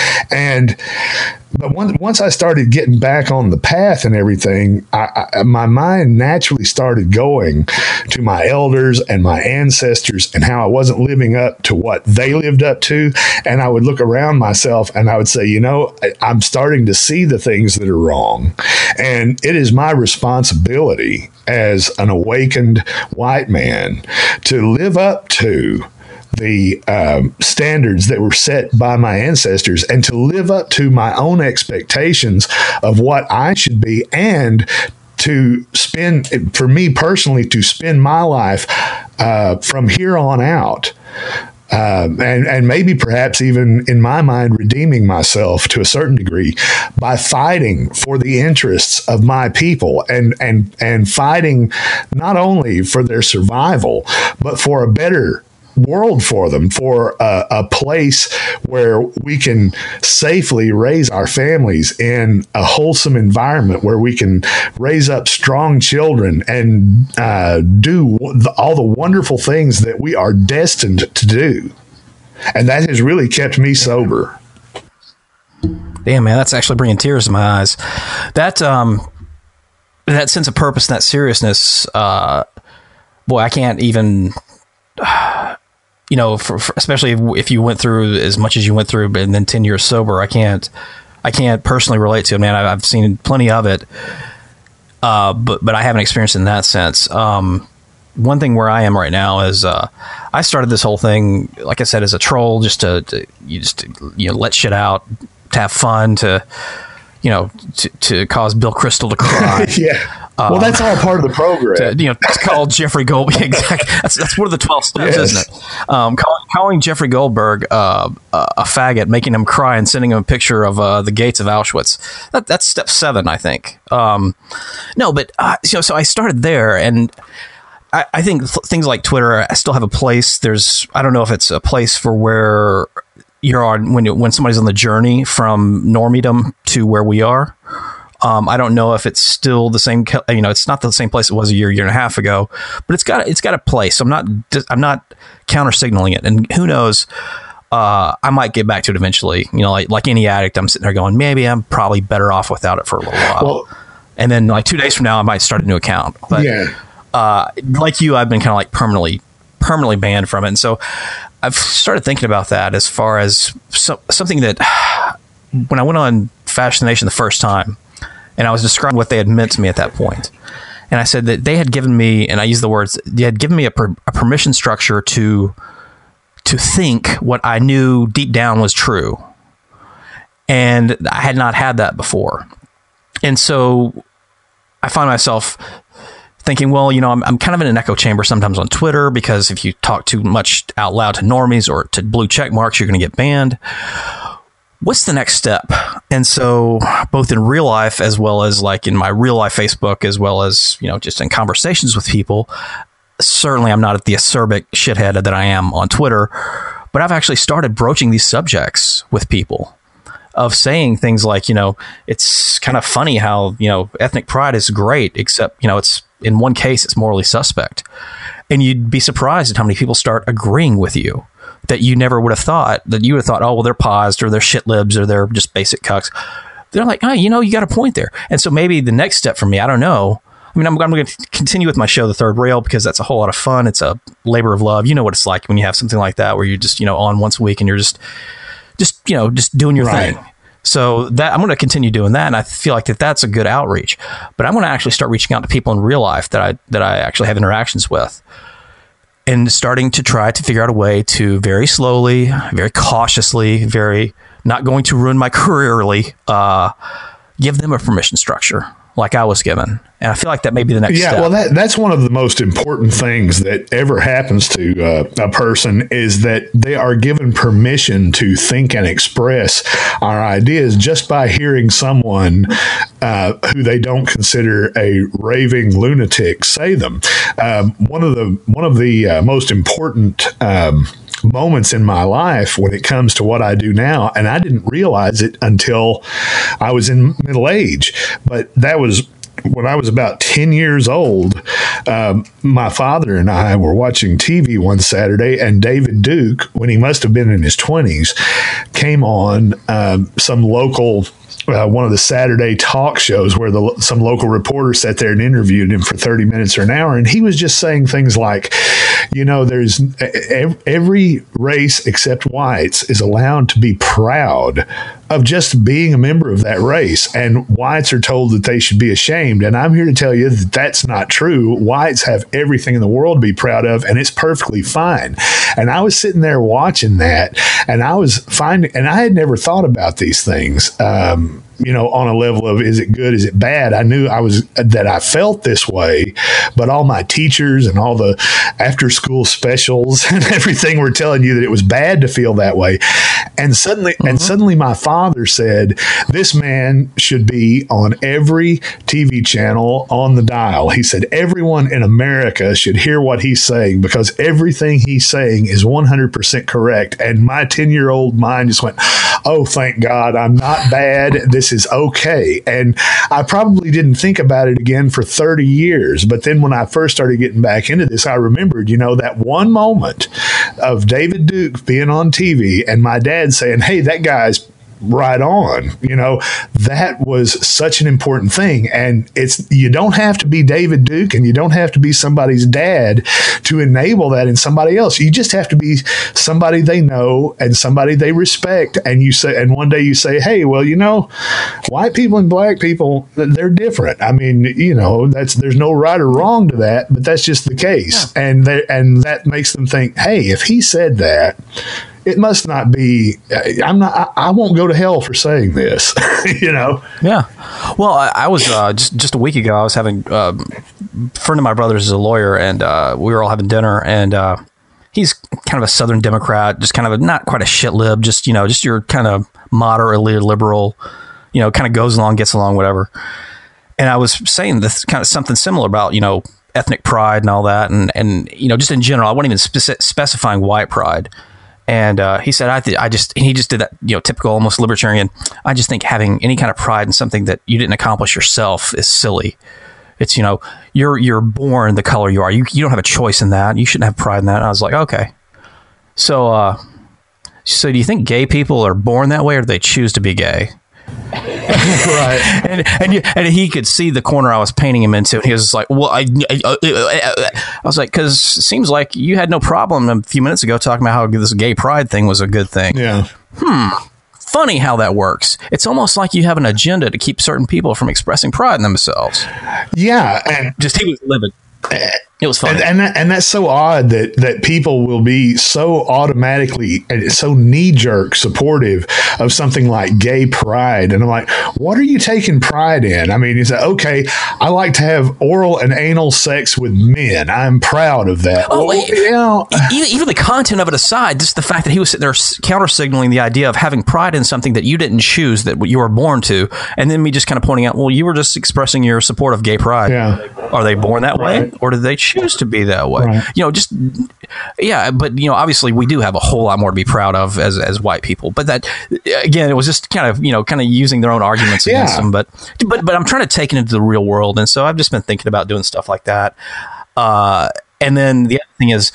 But once I started getting back on the path and everything, my mind naturally started going to my elders and my ancestors and how I wasn't living up to what they lived up to. And I would look around myself and I would say, I'm starting to see the things that are wrong. And it is my responsibility as an awakened white man to live up to the standards that were set by my ancestors and to live up to my own expectations of what I should be, and to spend, for me personally, to spend my life from here on out. And maybe perhaps even in my mind redeeming myself to a certain degree by fighting for the interests of my people and fighting not only for their survival, but for a better world for them, for a place where we can safely raise our families in a wholesome environment, where we can raise up strong children and do all the wonderful things that we are destined to do. And that has really kept me sober. Damn, man, that's actually bringing tears to my eyes. That sense of purpose and that seriousness, boy, I can't even... especially if you went through as much as you went through, and then 10 years sober, I can't personally relate to it, man. I've seen plenty of it, but I haven't experienced it in that sense. One thing where I am right now is I started this whole thing, like I said, as a troll, just to let shit out, to have fun, to cause Bill Crystal to cry. Yeah. Well, that's all part of the program. To call Jeffrey Goldberg. Exactly. That's one of the 12 steps, yes. Isn't it? Calling Jeffrey Goldberg a faggot, making him cry, and sending him a picture of the gates of Auschwitz. That's step 7, I think. So I started there, and I think things like Twitter still have a place. I don't know if it's a place for where you're on when somebody's on the journey from normiedom to where we are. I don't know if it's still the same. It's not the same place it was a year and a half ago, but it's got a place. I'm not counter signaling it, and who knows? I might get back to it eventually. Like any addict, I'm sitting there going, maybe I'm probably better off without it for a little while. Well, and then like 2 days from now, I might start a new account. But like you, I've been kind of like permanently permanently banned from it. And so I've started thinking about that as far as something that when I went on Fashion Nation the first time, and I was describing what they had meant to me at that point. And I said that they had given me, and I use the words, they had given me a permission structure to think what I knew deep down was true. And I had not had that before. And so I find myself thinking, well, I'm kind of in an echo chamber sometimes on Twitter, because if you talk too much out loud to normies or to blue check marks, you're going to get banned. What's the next step? And so both in real life, as well as like in my real life Facebook, as well as, just in conversations with people, certainly I'm not at the acerbic shithead that I am on Twitter, but I've actually started broaching these subjects with people, of saying things like, it's kind of funny how, ethnic pride is great, except, it's in one case, it's morally suspect. And you'd be surprised at how many people start agreeing with you that you never would have thought, that you would have thought, oh, well, they're paused, or they're shit libs, or they're just basic cucks. They're like, oh, you got a point there. And so maybe the next step for me, I don't know. I mean, I'm going to continue with my show, The Third Rail, because that's a whole lot of fun. It's a labor of love. You know what it's like when you have something like that, where you're just, on once a week and you're just doing your thing. So that I'm going to continue doing that. And I feel like that's a good outreach, but I'm going to actually start reaching out to people in real life that I actually have interactions with, and starting to try to figure out a way to very slowly, very cautiously, very not going to ruin my career early, give them a permission structure like I was given. And I feel like that may be the next step. Yeah, well, that's one of the most important things that ever happens to a person, is that they are given permission to think and express our ideas just by hearing someone who they don't consider a raving lunatic say them. One of the most important moments in my life when it comes to what I do now, and I didn't realize it until I was in middle age, but that was when I was about 10 years old. My father and I were watching TV one Saturday, and David Duke, when he must have been in his 20s, came on some local one of the Saturday talk shows where some local reporter sat there and interviewed him for 30 minutes or an hour. And he was just saying things like, there's every race except whites is allowed to be proud of just being a member of that race. And whites are told that they should be ashamed. And I'm here to tell you that that's not true. Whites have everything in the world to be proud of, and it's perfectly fine. And I was sitting there watching that, and I was finding, and I had never thought about these things, on a level of, is it good? Is it bad? I knew that I felt this way, but all my teachers and all the after school specials and everything were telling you that it was bad to feel that way. And suddenly my father said, this man should be on every TV channel on the dial. He said, everyone in America should hear what he's saying, because everything he's saying is 100% correct. And my 10-year-old mind just went, oh, thank God, I'm not bad. This is okay. And I probably didn't think about it again for 30 years. But then when I first started getting back into this, I remembered, that one moment of David Duke being on TV and my dad saying, hey, that guy's right on. That was such an important thing. And you don't have to be David Duke, and you don't have to be somebody's dad to enable that in somebody else. You just have to be somebody they know and somebody they respect. And one day you say, hey, well, white people and black people, they're different. I mean, there's no right or wrong to that, but that's just the case. Yeah. And that makes them think, hey, if he said that, it must not be. I won't go to hell for saying this. Yeah. Well, I was just a week ago. I was having a friend of my brother's is a lawyer, and we were all having dinner. And he's kind of a Southern Democrat, just kind of not quite a shit lib, just your kind of moderately liberal, kind of goes along, gets along, whatever. And I was saying this kind of something similar about ethnic pride and all that, and just in general. I wasn't even specifying white pride. And he said, he just did that, typical, almost libertarian. I just think having any kind of pride in something that you didn't accomplish yourself is silly. It's, you're born the color you are. You don't have a choice in that. You shouldn't have pride in that. And I was like, okay. So do you think gay people are born that way, or do they choose to be gay? Right. And he could see the corner I was painting him into, and he was just like, "Well, I was like, because it seems like you had no problem a few minutes ago talking about how this gay pride thing was a good thing." Yeah. Funny how that works. It's almost like you have an agenda to keep certain people from expressing pride in themselves. Yeah, and Just he was livid. It was funny. And that's so odd that people will be so automatically and so knee-jerk supportive of something like gay pride. And I'm like, what are you taking pride in? I mean, you say, okay, I like to have oral and anal sex with men. I'm proud of that. Oh, well, you know, even the content of it aside, just the fact that he was sitting there counter-signaling the idea of having pride in something that you didn't choose, that you were born to, and then me just kind of pointing out, well, you were just expressing your support of gay pride. Yeah. Are they born that way, or did they choose to be that way? Right. You know, just but you know, obviously we do have a whole lot more to be proud of as white people. But that, again, it was just kind of using their own arguments against them. But I'm trying to take it into the real world, and so I've just been thinking about doing stuff like that. And then the other thing is,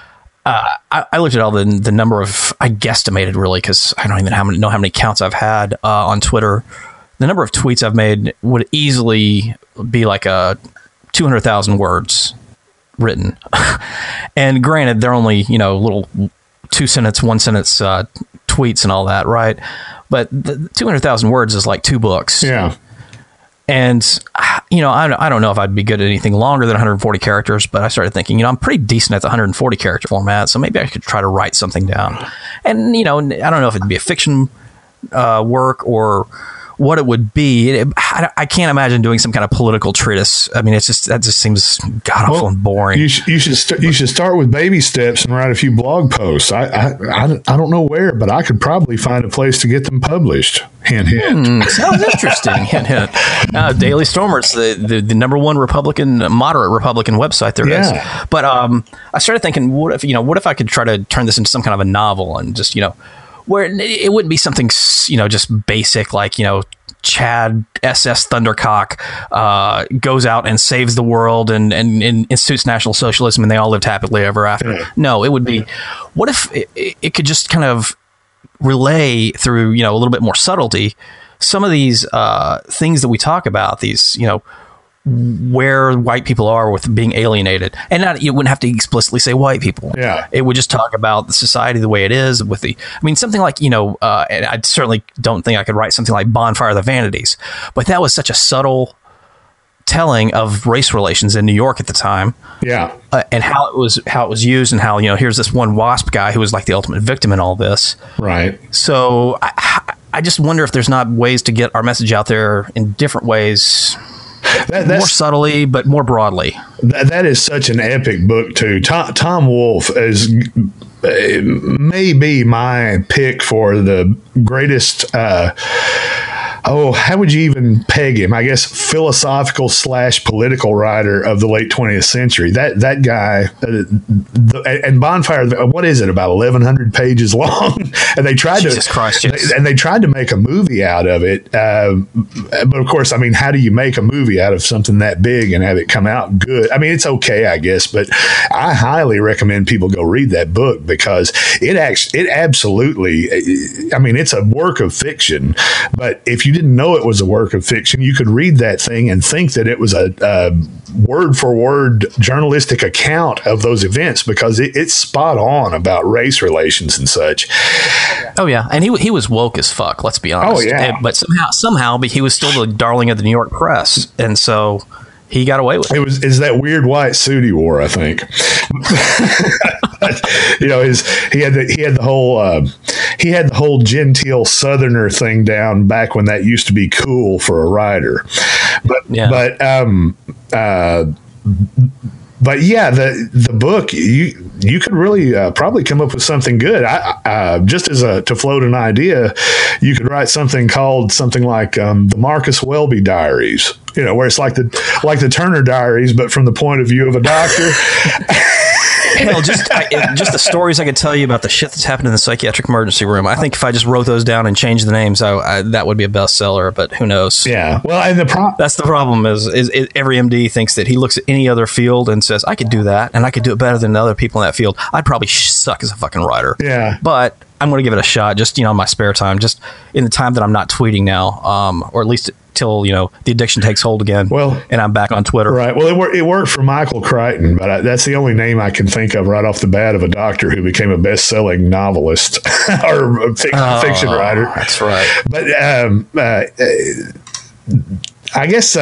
I looked at all the number of, I guesstimated really, because I don't even know how many counts I've had on Twitter. The number of tweets I've made would easily be like 200,000 words written. And granted, they're only, little 2-sentence, 1-sentence tweets and all that, right? But the 200,000 words is like 2 books. Yeah. And, I don't know if I'd be good at anything longer than 140 characters, but I started thinking, I'm pretty decent at the 140 character format, so maybe I could try to write something down. And, I don't know if it'd be a fiction work or what it would be. I can't imagine doing some kind of political treatise. I mean, that just seems god awful and boring. You should start with baby steps and write a few blog posts. I don't know where, but I could probably find a place to get them published. Hint, hint. Sounds interesting. Hint, hint. Daily Stormer, it's the number one moderate Republican website there is. But I started thinking, what if I could try to turn this into some kind of a novel and just, where it wouldn't be something, just basic like, Chad SS Thundercock goes out and saves the world and institutes National Socialism and they all lived happily ever after. Yeah. No, it would be, what if it could just kind of relay through, a little bit more subtlety, some of these things that we talk about, these, where white people are with being alienated, and you wouldn't have to explicitly say white people. Yeah, it would just talk about the society the way it is. Something like and I certainly don't think I could write something like Bonfire of the Vanities, but that was such a subtle telling of race relations in New York at the time. Yeah, and how it was used, and how here's this one WASP guy who was like the ultimate victim in all this. Right. So I just wonder if there's not ways to get our message out there in different ways. More subtly, but more broadly. That is such an epic book, too. Tom Wolfe is maybe my pick for the greatest. How would you even peg him? I guess philosophical / political writer of the late 20th century. That guy, and Bonfire. What is it? About 1,100 pages long, and they tried they tried to make a movie out of it. But of course, how do you make a movie out of something that big and have it come out good? It's okay, I guess, but I highly recommend people go read that book because it absolutely. It's a work of fiction, but if you didn't know it was a work of fiction, you could read that thing and think that it was a word for word journalistic account of those events because it's spot on about race relations and such. Oh yeah, and he was woke as fuck. Let's be honest. Oh yeah, but somehow, he was still the darling of the New York press, and so he got away with it. Is that weird white suit he wore? I think. He had the whole genteel Southerner thing down back when that used to be cool for a writer, but yeah, the book you could really probably come up with something good. Just to float an idea, you could write something like the Marcus Welby Diaries. Where it's like the Turner Diaries, but from the point of view of a doctor. Hell, just the stories I could tell you about the shit that's happened in the psychiatric emergency room. I think if I just wrote those down and changed the names, that would be a bestseller. But who knows? Yeah. Well, and that's the problem is every MD thinks that he looks at any other field and says, I could do that, and I could do it better than other people in that field. I'd probably suck as a fucking writer. Yeah. But I'm going to give it a shot. Just in my spare time, just in the time that I'm not tweeting now, or at least till the addiction takes hold again. Well, and I'm back on Twitter. Right. Well, it worked for Michael Crichton, but that's the only name I can think of right off the bat of a doctor who became a best-selling novelist or a fiction writer. That's right. But I guess.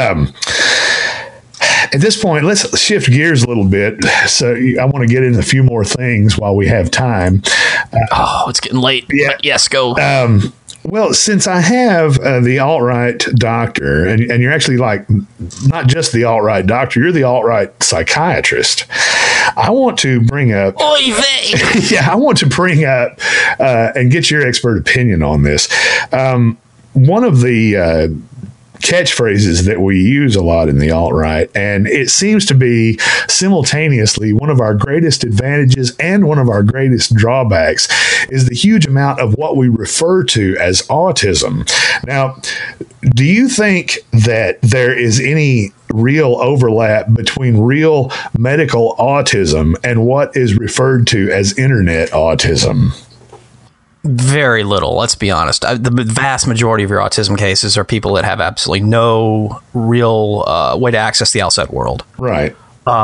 At this point, let's shift gears a little bit. So I want to get into a few more things while we have time. It's getting late. Yeah. Yes, go. Well, since I have the alt-right doctor, and you're actually like not just the alt-right doctor, you're the alt-right psychiatrist. I want to bring up. Oy vey. Yeah, I want to bring up and get your expert opinion on this. One of the catchphrases that we use a lot in the alt-right, and it seems to be simultaneously one of our greatest advantages and one of our greatest drawbacks, is the huge amount of what we refer to as autism. Now, do you think that there is any real overlap between real medical autism and what is referred to as internet autism? Very little, let's be honest. The vast majority of your autism cases are people that have absolutely no real way to access the outside world. Right.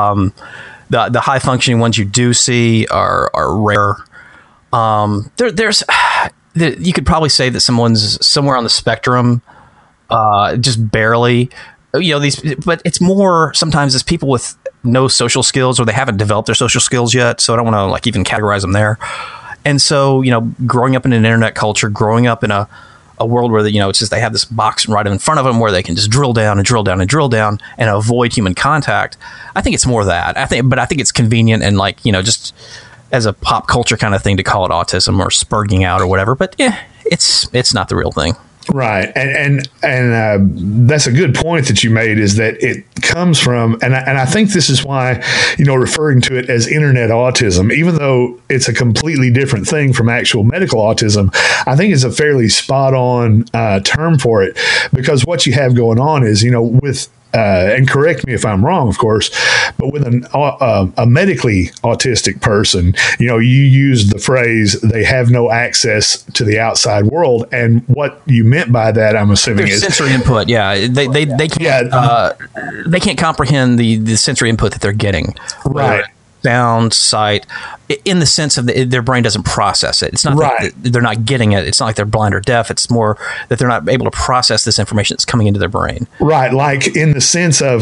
The high functioning ones you do see are rare. There's you could probably say that someone's somewhere on the spectrum, just barely. But it's more sometimes it's people with no social skills, or they haven't developed their social skills yet. So I don't want to even categorize them there. And so, growing up in an internet culture, growing up in a world where, it's just they have this box right in front of them where they can just drill down and drill down and drill down and avoid human contact. I think it's more that. I think it's convenient and just as a pop culture kind of thing to call it autism or spurging out or whatever. But yeah, it's not the real thing. Right. And that's a good point that you made, is that it comes from, and I think this is why, referring to it as internet autism, even though it's a completely different thing from actual medical autism, I think it's a fairly spot on term for it, because what you have going on is, with and correct me if I'm wrong, of course, but with a medically autistic person, you use the phrase, they have no access to the outside world. And what you meant by that, I'm assuming, is sensory input. Yeah. They can't, they can't comprehend the sensory input that they're getting. Right. Sound, sight, in the sense of their brain doesn't process it. It's not that they're not getting it. It's not like they're blind or deaf. It's more that they're not able to process this information that's coming into their brain. Right. Like in the sense of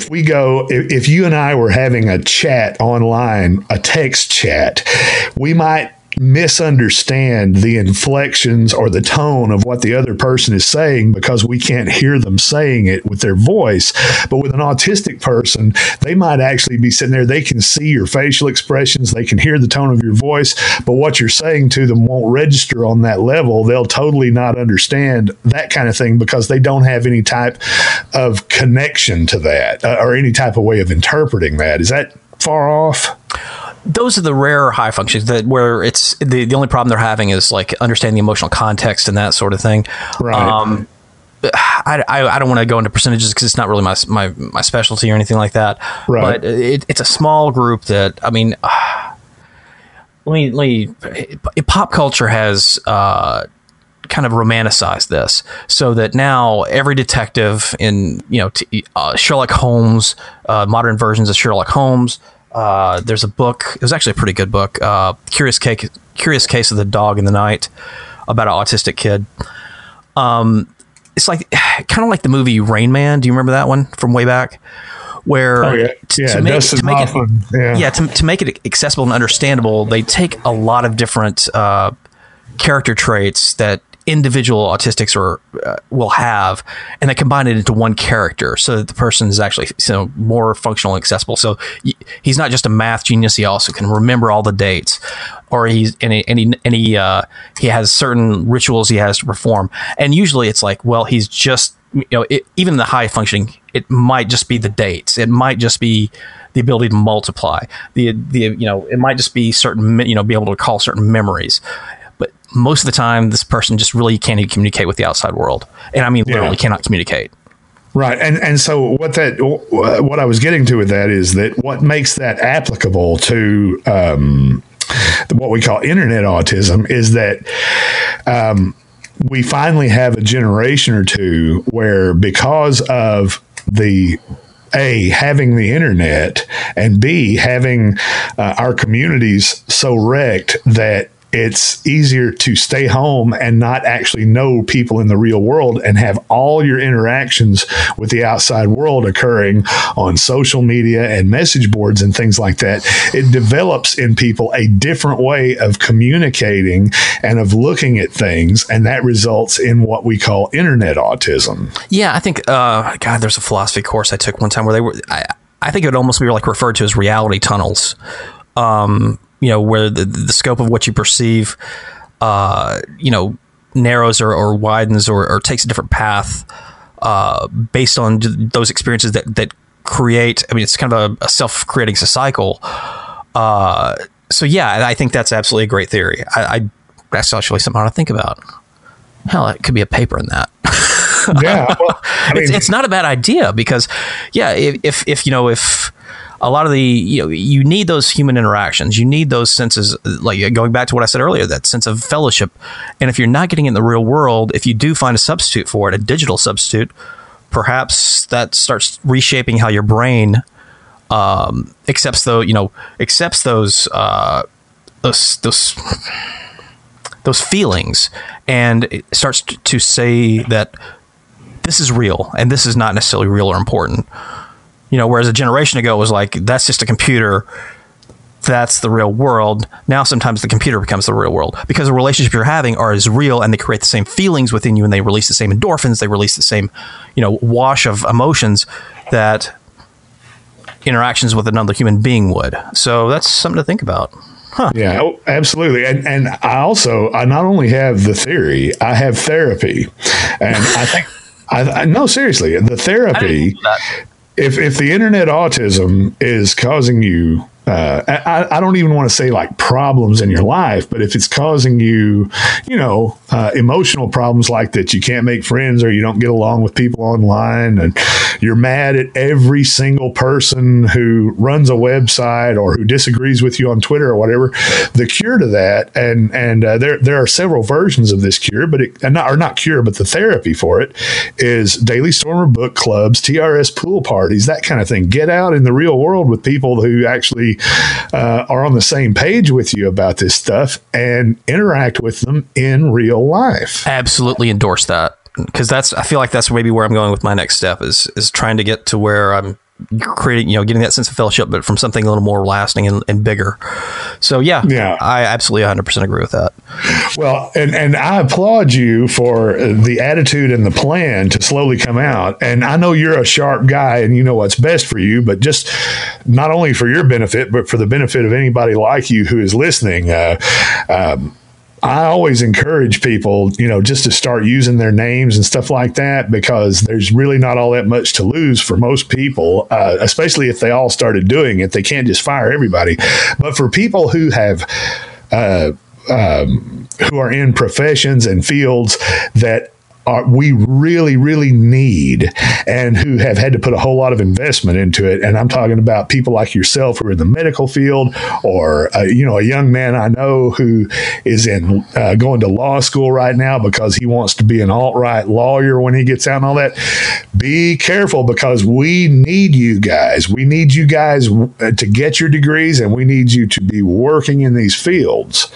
if you and I were having a chat online, a text chat, we might misunderstand the inflections or the tone of what the other person is saying because we can't hear them saying it with their voice. But with an autistic person, they might actually be sitting there. They can see your facial expressions. They can hear the tone of your voice, but what you're saying to them won't register on that level. They'll totally not understand that kind of thing because they don't have any type of connection to that or any type of way of interpreting that. Is that far off? Those are the rare high functions where it's the only problem they're having is understanding the emotional context and that sort of thing. Right. I don't want to go into percentages because it's not really my specialty or anything like that. Right. But it's a small group that, pop culture has kind of romanticized this so that now every detective in Sherlock Holmes, modern versions of Sherlock Holmes. There's a book. It was actually a pretty good book. Curious Case of the Dog in the Night, about an autistic kid. It's kind of like the movie Rain Man. Do you remember that one from way back? Where to make it accessible and understandable, they take a lot of different character traits that individual autistics will have, and they combine it into one character so that the person is actually more functional and accessible. So he's not just a math genius; he also can remember all the dates, or he has certain rituals he has to perform. And usually, it's he's just even the high functioning, it might just be the dates. It might just be the ability to multiply. It might just be certain be able to recall certain memories. But most of the time, this person just really can't even communicate with the outside world. And literally cannot communicate. Right. And so what I was getting to with that is that what makes that applicable to what we call internet autism is that we finally have a generation or two where, because of the A, having the internet, and B, having our communities so wrecked that it's easier to stay home and not actually know people in the real world and have all your interactions with the outside world occurring on social media and message boards and things like that. It develops in people a different way of communicating and of looking at things, and that results in what we call internet autism. Yeah, I think, God, there's a philosophy course I took one time where they were, I think it would almost be like referred to as reality tunnels. Where the scope of what you perceive, narrows or widens or takes a different path based on those experiences that create. I mean, it's kind of a self-creating cycle. So yeah, I think that's absolutely a great theory. That's actually something to think about. Hell, it could be a paper in that. Yeah, well, it's not a bad idea because, yeah, if a lot of the, you need those human interactions. You need those senses, like going back to what I said earlier, that sense of fellowship. And if you're not getting it in the real world, if you do find a substitute for it, a digital substitute, perhaps that starts reshaping how your brain accepts those feelings, and it starts to say that this is real and this is not necessarily real or important. Whereas a generation ago it was like, that's just a computer, that's the real world. Now sometimes the computer becomes the real world because the relationship you're having is real, and they create the same feelings within you, and they release the same endorphins, they release the same, wash of emotions that interactions with another human being would. So that's something to think about. Huh. Yeah, absolutely. And I not only have the theory, I have therapy. And I think, no, seriously, the therapy, if the internet autism is causing you, I don't even want to say like problems in your life, but if it's causing you, emotional problems like that, you can't make friends or you don't get along with people online, and you're mad at every single person who runs a website or who disagrees with you on Twitter or whatever, the cure to that, and there are several versions of this cure, but the therapy for it is Daily Stormer book clubs, TRS pool parties, that kind of thing. Get out in the real world with people who actually are on the same page with you about this stuff and interact with them in real life. Absolutely endorse that, because I feel like that's maybe where I'm going with my next step is trying to get to where I'm creating, getting that sense of fellowship, but from something a little more lasting and bigger. So yeah, I absolutely 100% agree with that. Well, and I applaud you for the attitude and the plan to slowly come out. And I know you're a sharp guy and you know what's best for you, but just not only for your benefit, but for the benefit of anybody like you who is listening. I always encourage people, just to start using their names and stuff like that, because there's really not all that much to lose for most people, especially if they all started doing it. They can't just fire everybody. But for people who have, who are in professions and fields that we really, really need, and who have had to put a whole lot of investment into it. And I'm talking about people like yourself who are in the medical field, or, a young man I know who is in going to law school right now because he wants to be an alt-right lawyer when he gets out and all that. Be careful, because we need you guys. We need you guys to get your degrees, and we need you to be working in these fields.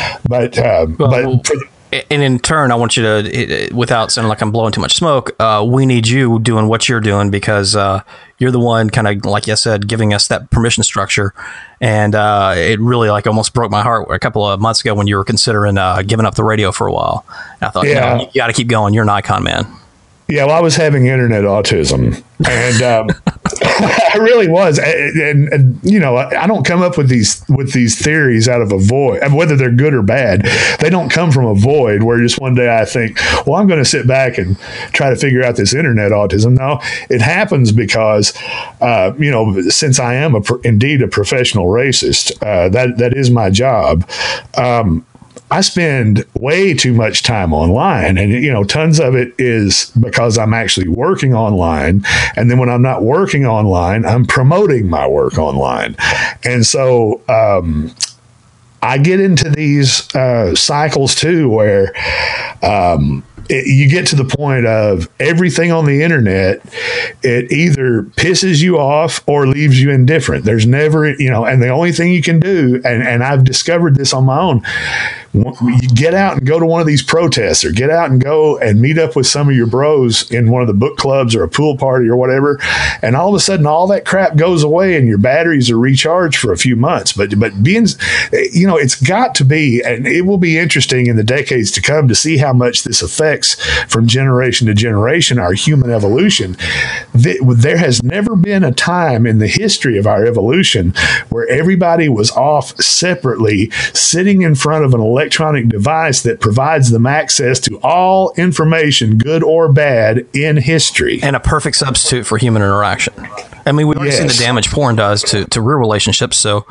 And in turn, I want you to, without sounding like I'm blowing too much smoke, we need you doing what you're doing, because you're the one kind of, like I said, giving us that permission structure. And it really almost broke my heart a couple of months ago when you were considering giving up the radio for a while. And I thought, you got to keep going. You're an icon, man. Yeah, well, I was having internet autism, and I really was. And I don't come up with these theories out of a void, whether they're good or bad. They don't come from a void where just one day I think, well, I'm going to sit back and try to figure out this internet autism. No, it happens because, since I am indeed a professional racist, that is my job. I spend way too much time online, and, tons of it is because I'm actually working online. And then when I'm not working online, I'm promoting my work online. And so, I get into these cycles too, where you get to the point of everything on the internet, it either pisses you off or leaves you indifferent. There's never, and the only thing you can do, and I've discovered this on my own, you get out and go to one of these protests, or get out and go and meet up with some of your bros in one of the book clubs or a pool party or whatever, and all of a sudden all that crap goes away and your batteries are recharged for a few months. But being, it's got to be, and it will be interesting in the decades to come to see how much this affects from generation to generation our human evolution. There has never been a time in the history of our evolution where everybody was off separately, sitting in front of an electronic device that provides them access to all information, good or bad, in history. And a perfect substitute for human interaction. I mean, we've already seen the damage porn does to real relationships. So,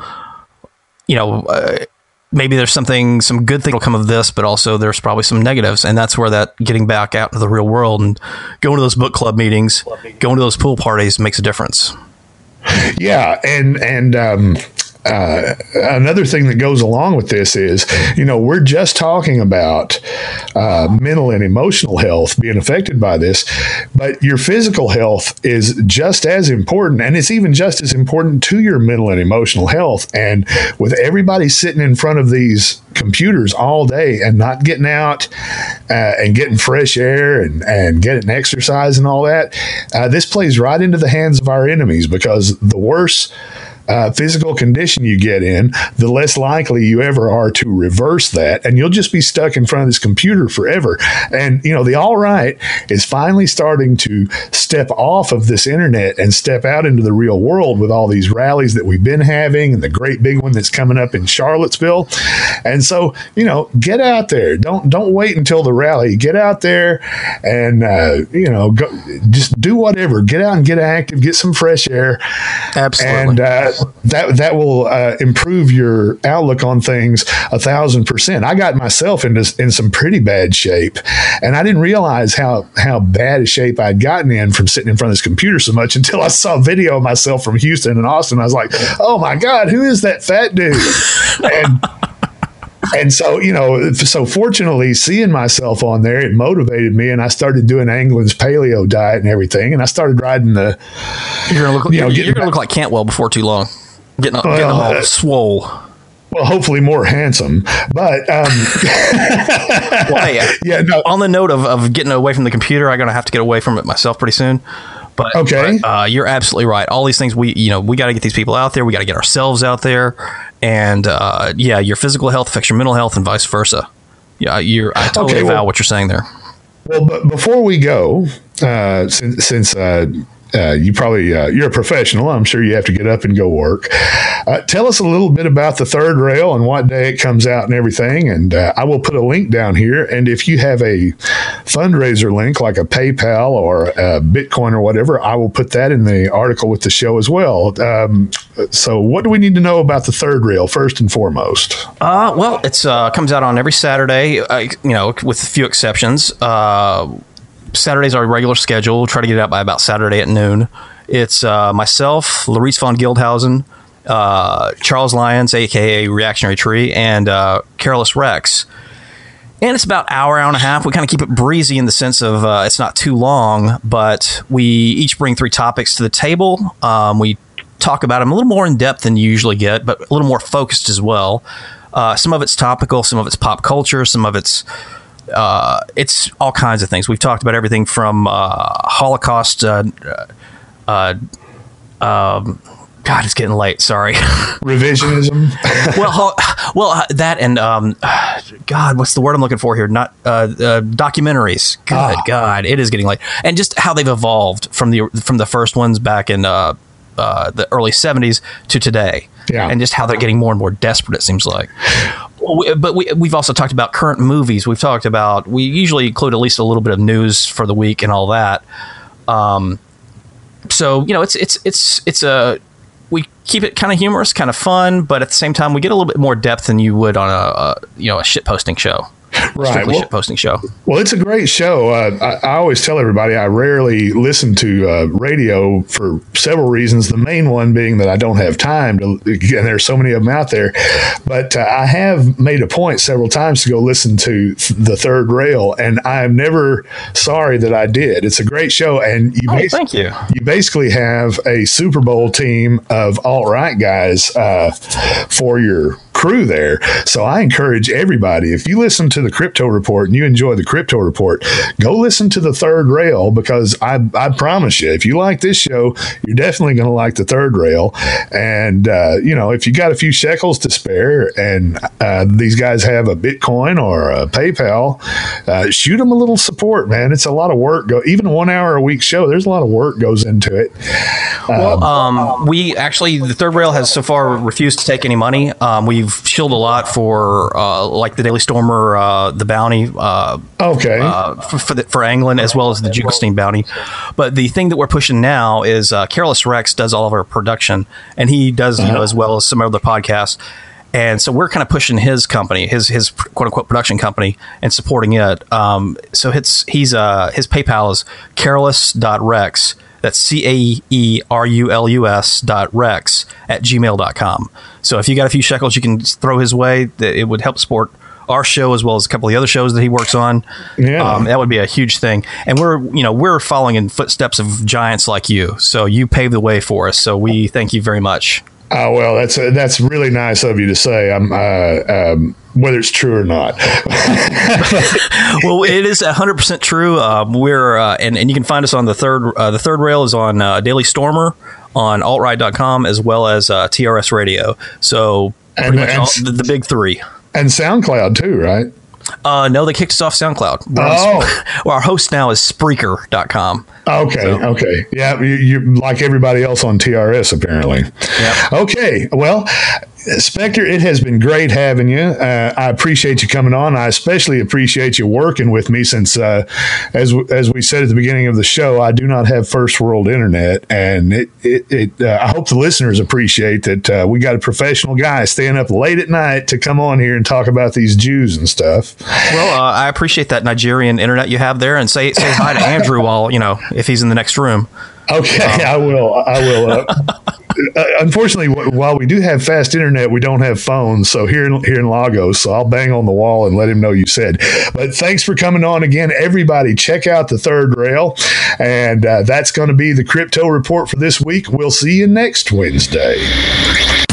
maybe there's some good thing will come of this, but also there's probably some negatives. And that's where that getting back out into the real world and going to those book club meetings, going to those pool parties makes a difference. Yeah. And another thing that goes along with this is, we're just talking about mental and emotional health being affected by this, but your physical health is just as important, and it's even just as important to your mental and emotional health. And with everybody sitting in front of these computers all day and not getting out and getting fresh air and getting exercise and all that, this plays right into the hands of our enemies, because the worse physical condition you get in, the less likely you ever are to reverse that, and you'll just be stuck in front of this computer forever. And the alt-right is finally starting to step off of this internet and step out into the real world with all these rallies that we've been having, and the great big one that's coming up in Charlottesville. And so, get out there. Don't wait until the rally. Get out there and go, just do whatever. Get out and get active. Get some fresh air. Absolutely. And that will improve your outlook on things 1,000%. I got myself in some pretty bad shape, and I didn't realize how bad a shape I'd gotten in from sitting in front of this computer so much until I saw a video of myself from Houston and Austin. I was like, oh my God, who is that fat dude? And so, so fortunately, seeing myself on there, it motivated me, and I started doing Anglin's paleo diet and everything, and I started riding the. You're gonna look like Cantwell before too long, getting all swole. Well, hopefully more handsome, but well, hey, on the note of getting away from the computer, I'm gonna have to get away from it myself pretty soon. But, okay, you're absolutely right. All these things we got to get these people out there. We got to get ourselves out there, and your physical health affects your mental health, and vice versa. Yeah, I totally avow what you're saying there. Well, but before we go, since you probably you're a professional, I'm sure you have to get up and go work. Tell us a little bit about the Third Rail and what day it comes out and everything. And I will put a link down here. And if you have a fundraiser link like a PayPal or a Bitcoin or whatever, I will put that in the article with the show as well. So what do we need to know about the Third Rail first and foremost? Well, it's comes out on every Saturday, with a few exceptions. Saturday's our regular schedule. We'll try to get it out by about Saturday at noon. It's myself, Laurice von Gildhausen, Charles Lyons, a.k.a. Reactionary Tree, and Careless Rex. And it's about hour and a half. We kind of keep it breezy in the sense of it's not too long, but we each bring 3 topics to the table. We talk about them a little more in depth than you usually get, but a little more focused as well. Some of it's topical, some of it's pop culture, some of it's all kinds of things. We've talked about everything from Holocaust. God, it's getting late. Sorry. Revisionism. well, that and God, what's the word I'm looking for here? Not documentaries. Good God, it is getting late. And just how they've evolved from the first ones back in the early 70s to today. Yeah. And just how they're getting more and more desperate, it seems like. But we've also talked about current movies. We usually include at least a little bit of news for the week and all that. So we keep it kind of humorous, kind of fun, but at the same time we get a little bit more depth than you would on a shit posting show. Right. Strictly Well, shit posting show. Well, it's a great show. I always tell everybody I rarely listen to radio for several reasons. The main one being that I don't have time to, and there's so many of them out there. But I have made a point several times to go listen to the Third Rail, and I'm never sorry that I did. It's a great show, and Thank you. You basically have a Super Bowl team of alt-right guys for your crew there. So I encourage everybody, if you listen to the Crypto Report and you enjoy the Crypto Report, go listen to the Third Rail, because I promise you, if you like this show, you're definitely going to like the Third Rail. And, if you got a few shekels to spare and these guys have a Bitcoin or a PayPal, shoot them a little support, man. It's a lot of work. Even a 1 hour a week show, there's a lot of work goes into it. We actually, the Third Rail has so far refused to take any money. We've shilled a lot for like the Daily Stormer, the Bounty, for England, as well as the Jugelstein Bounty. But the thing that we're pushing now is Careless Rex does all of our production, and he does as well as some other podcasts. And so we're kind of pushing his company, his quote unquote production company, and supporting it. So his PayPal is careless.rex. That's CAERULUS.rex @gmail.com. So if you got a few shekels you can throw his way, it would help support our show as well as a couple of the other shows that he works on. Yeah. That would be a huge thing. And we're following in footsteps of giants like you. So you paved the way for us. So we thank you very much. Oh, well, that's really nice of you to say. Whether it's true or not. Well, it is 100% true. We're and you can find us on the Third Rail is on Daily Stormer, on altright.com, as well as TRS Radio. So pretty much the big three. And SoundCloud too, right? No, they kicked us off SoundCloud. Well, our host now is Spreaker.com. Okay. Yeah, you like everybody else on TRS, apparently. Yep. Okay, well, Spectre, it has been great having you. I appreciate you coming on. I especially appreciate you working with me since, as we said at the beginning of the show, I do not have first world internet, and I hope the listeners appreciate that we got a professional guy staying up late at night to come on here and talk about these Jews and stuff. Well, I appreciate that Nigerian internet you have there, and say hi to Andrew while if he's in the next room. Okay, I will. Unfortunately, while we do have fast internet, we don't have phones. So here in Lagos, so I'll bang on the wall and let him know you said. But thanks for coming on again, everybody. Check out the Third Rail, and that's going to be the Crypto Report for this week. We'll see you next Wednesday.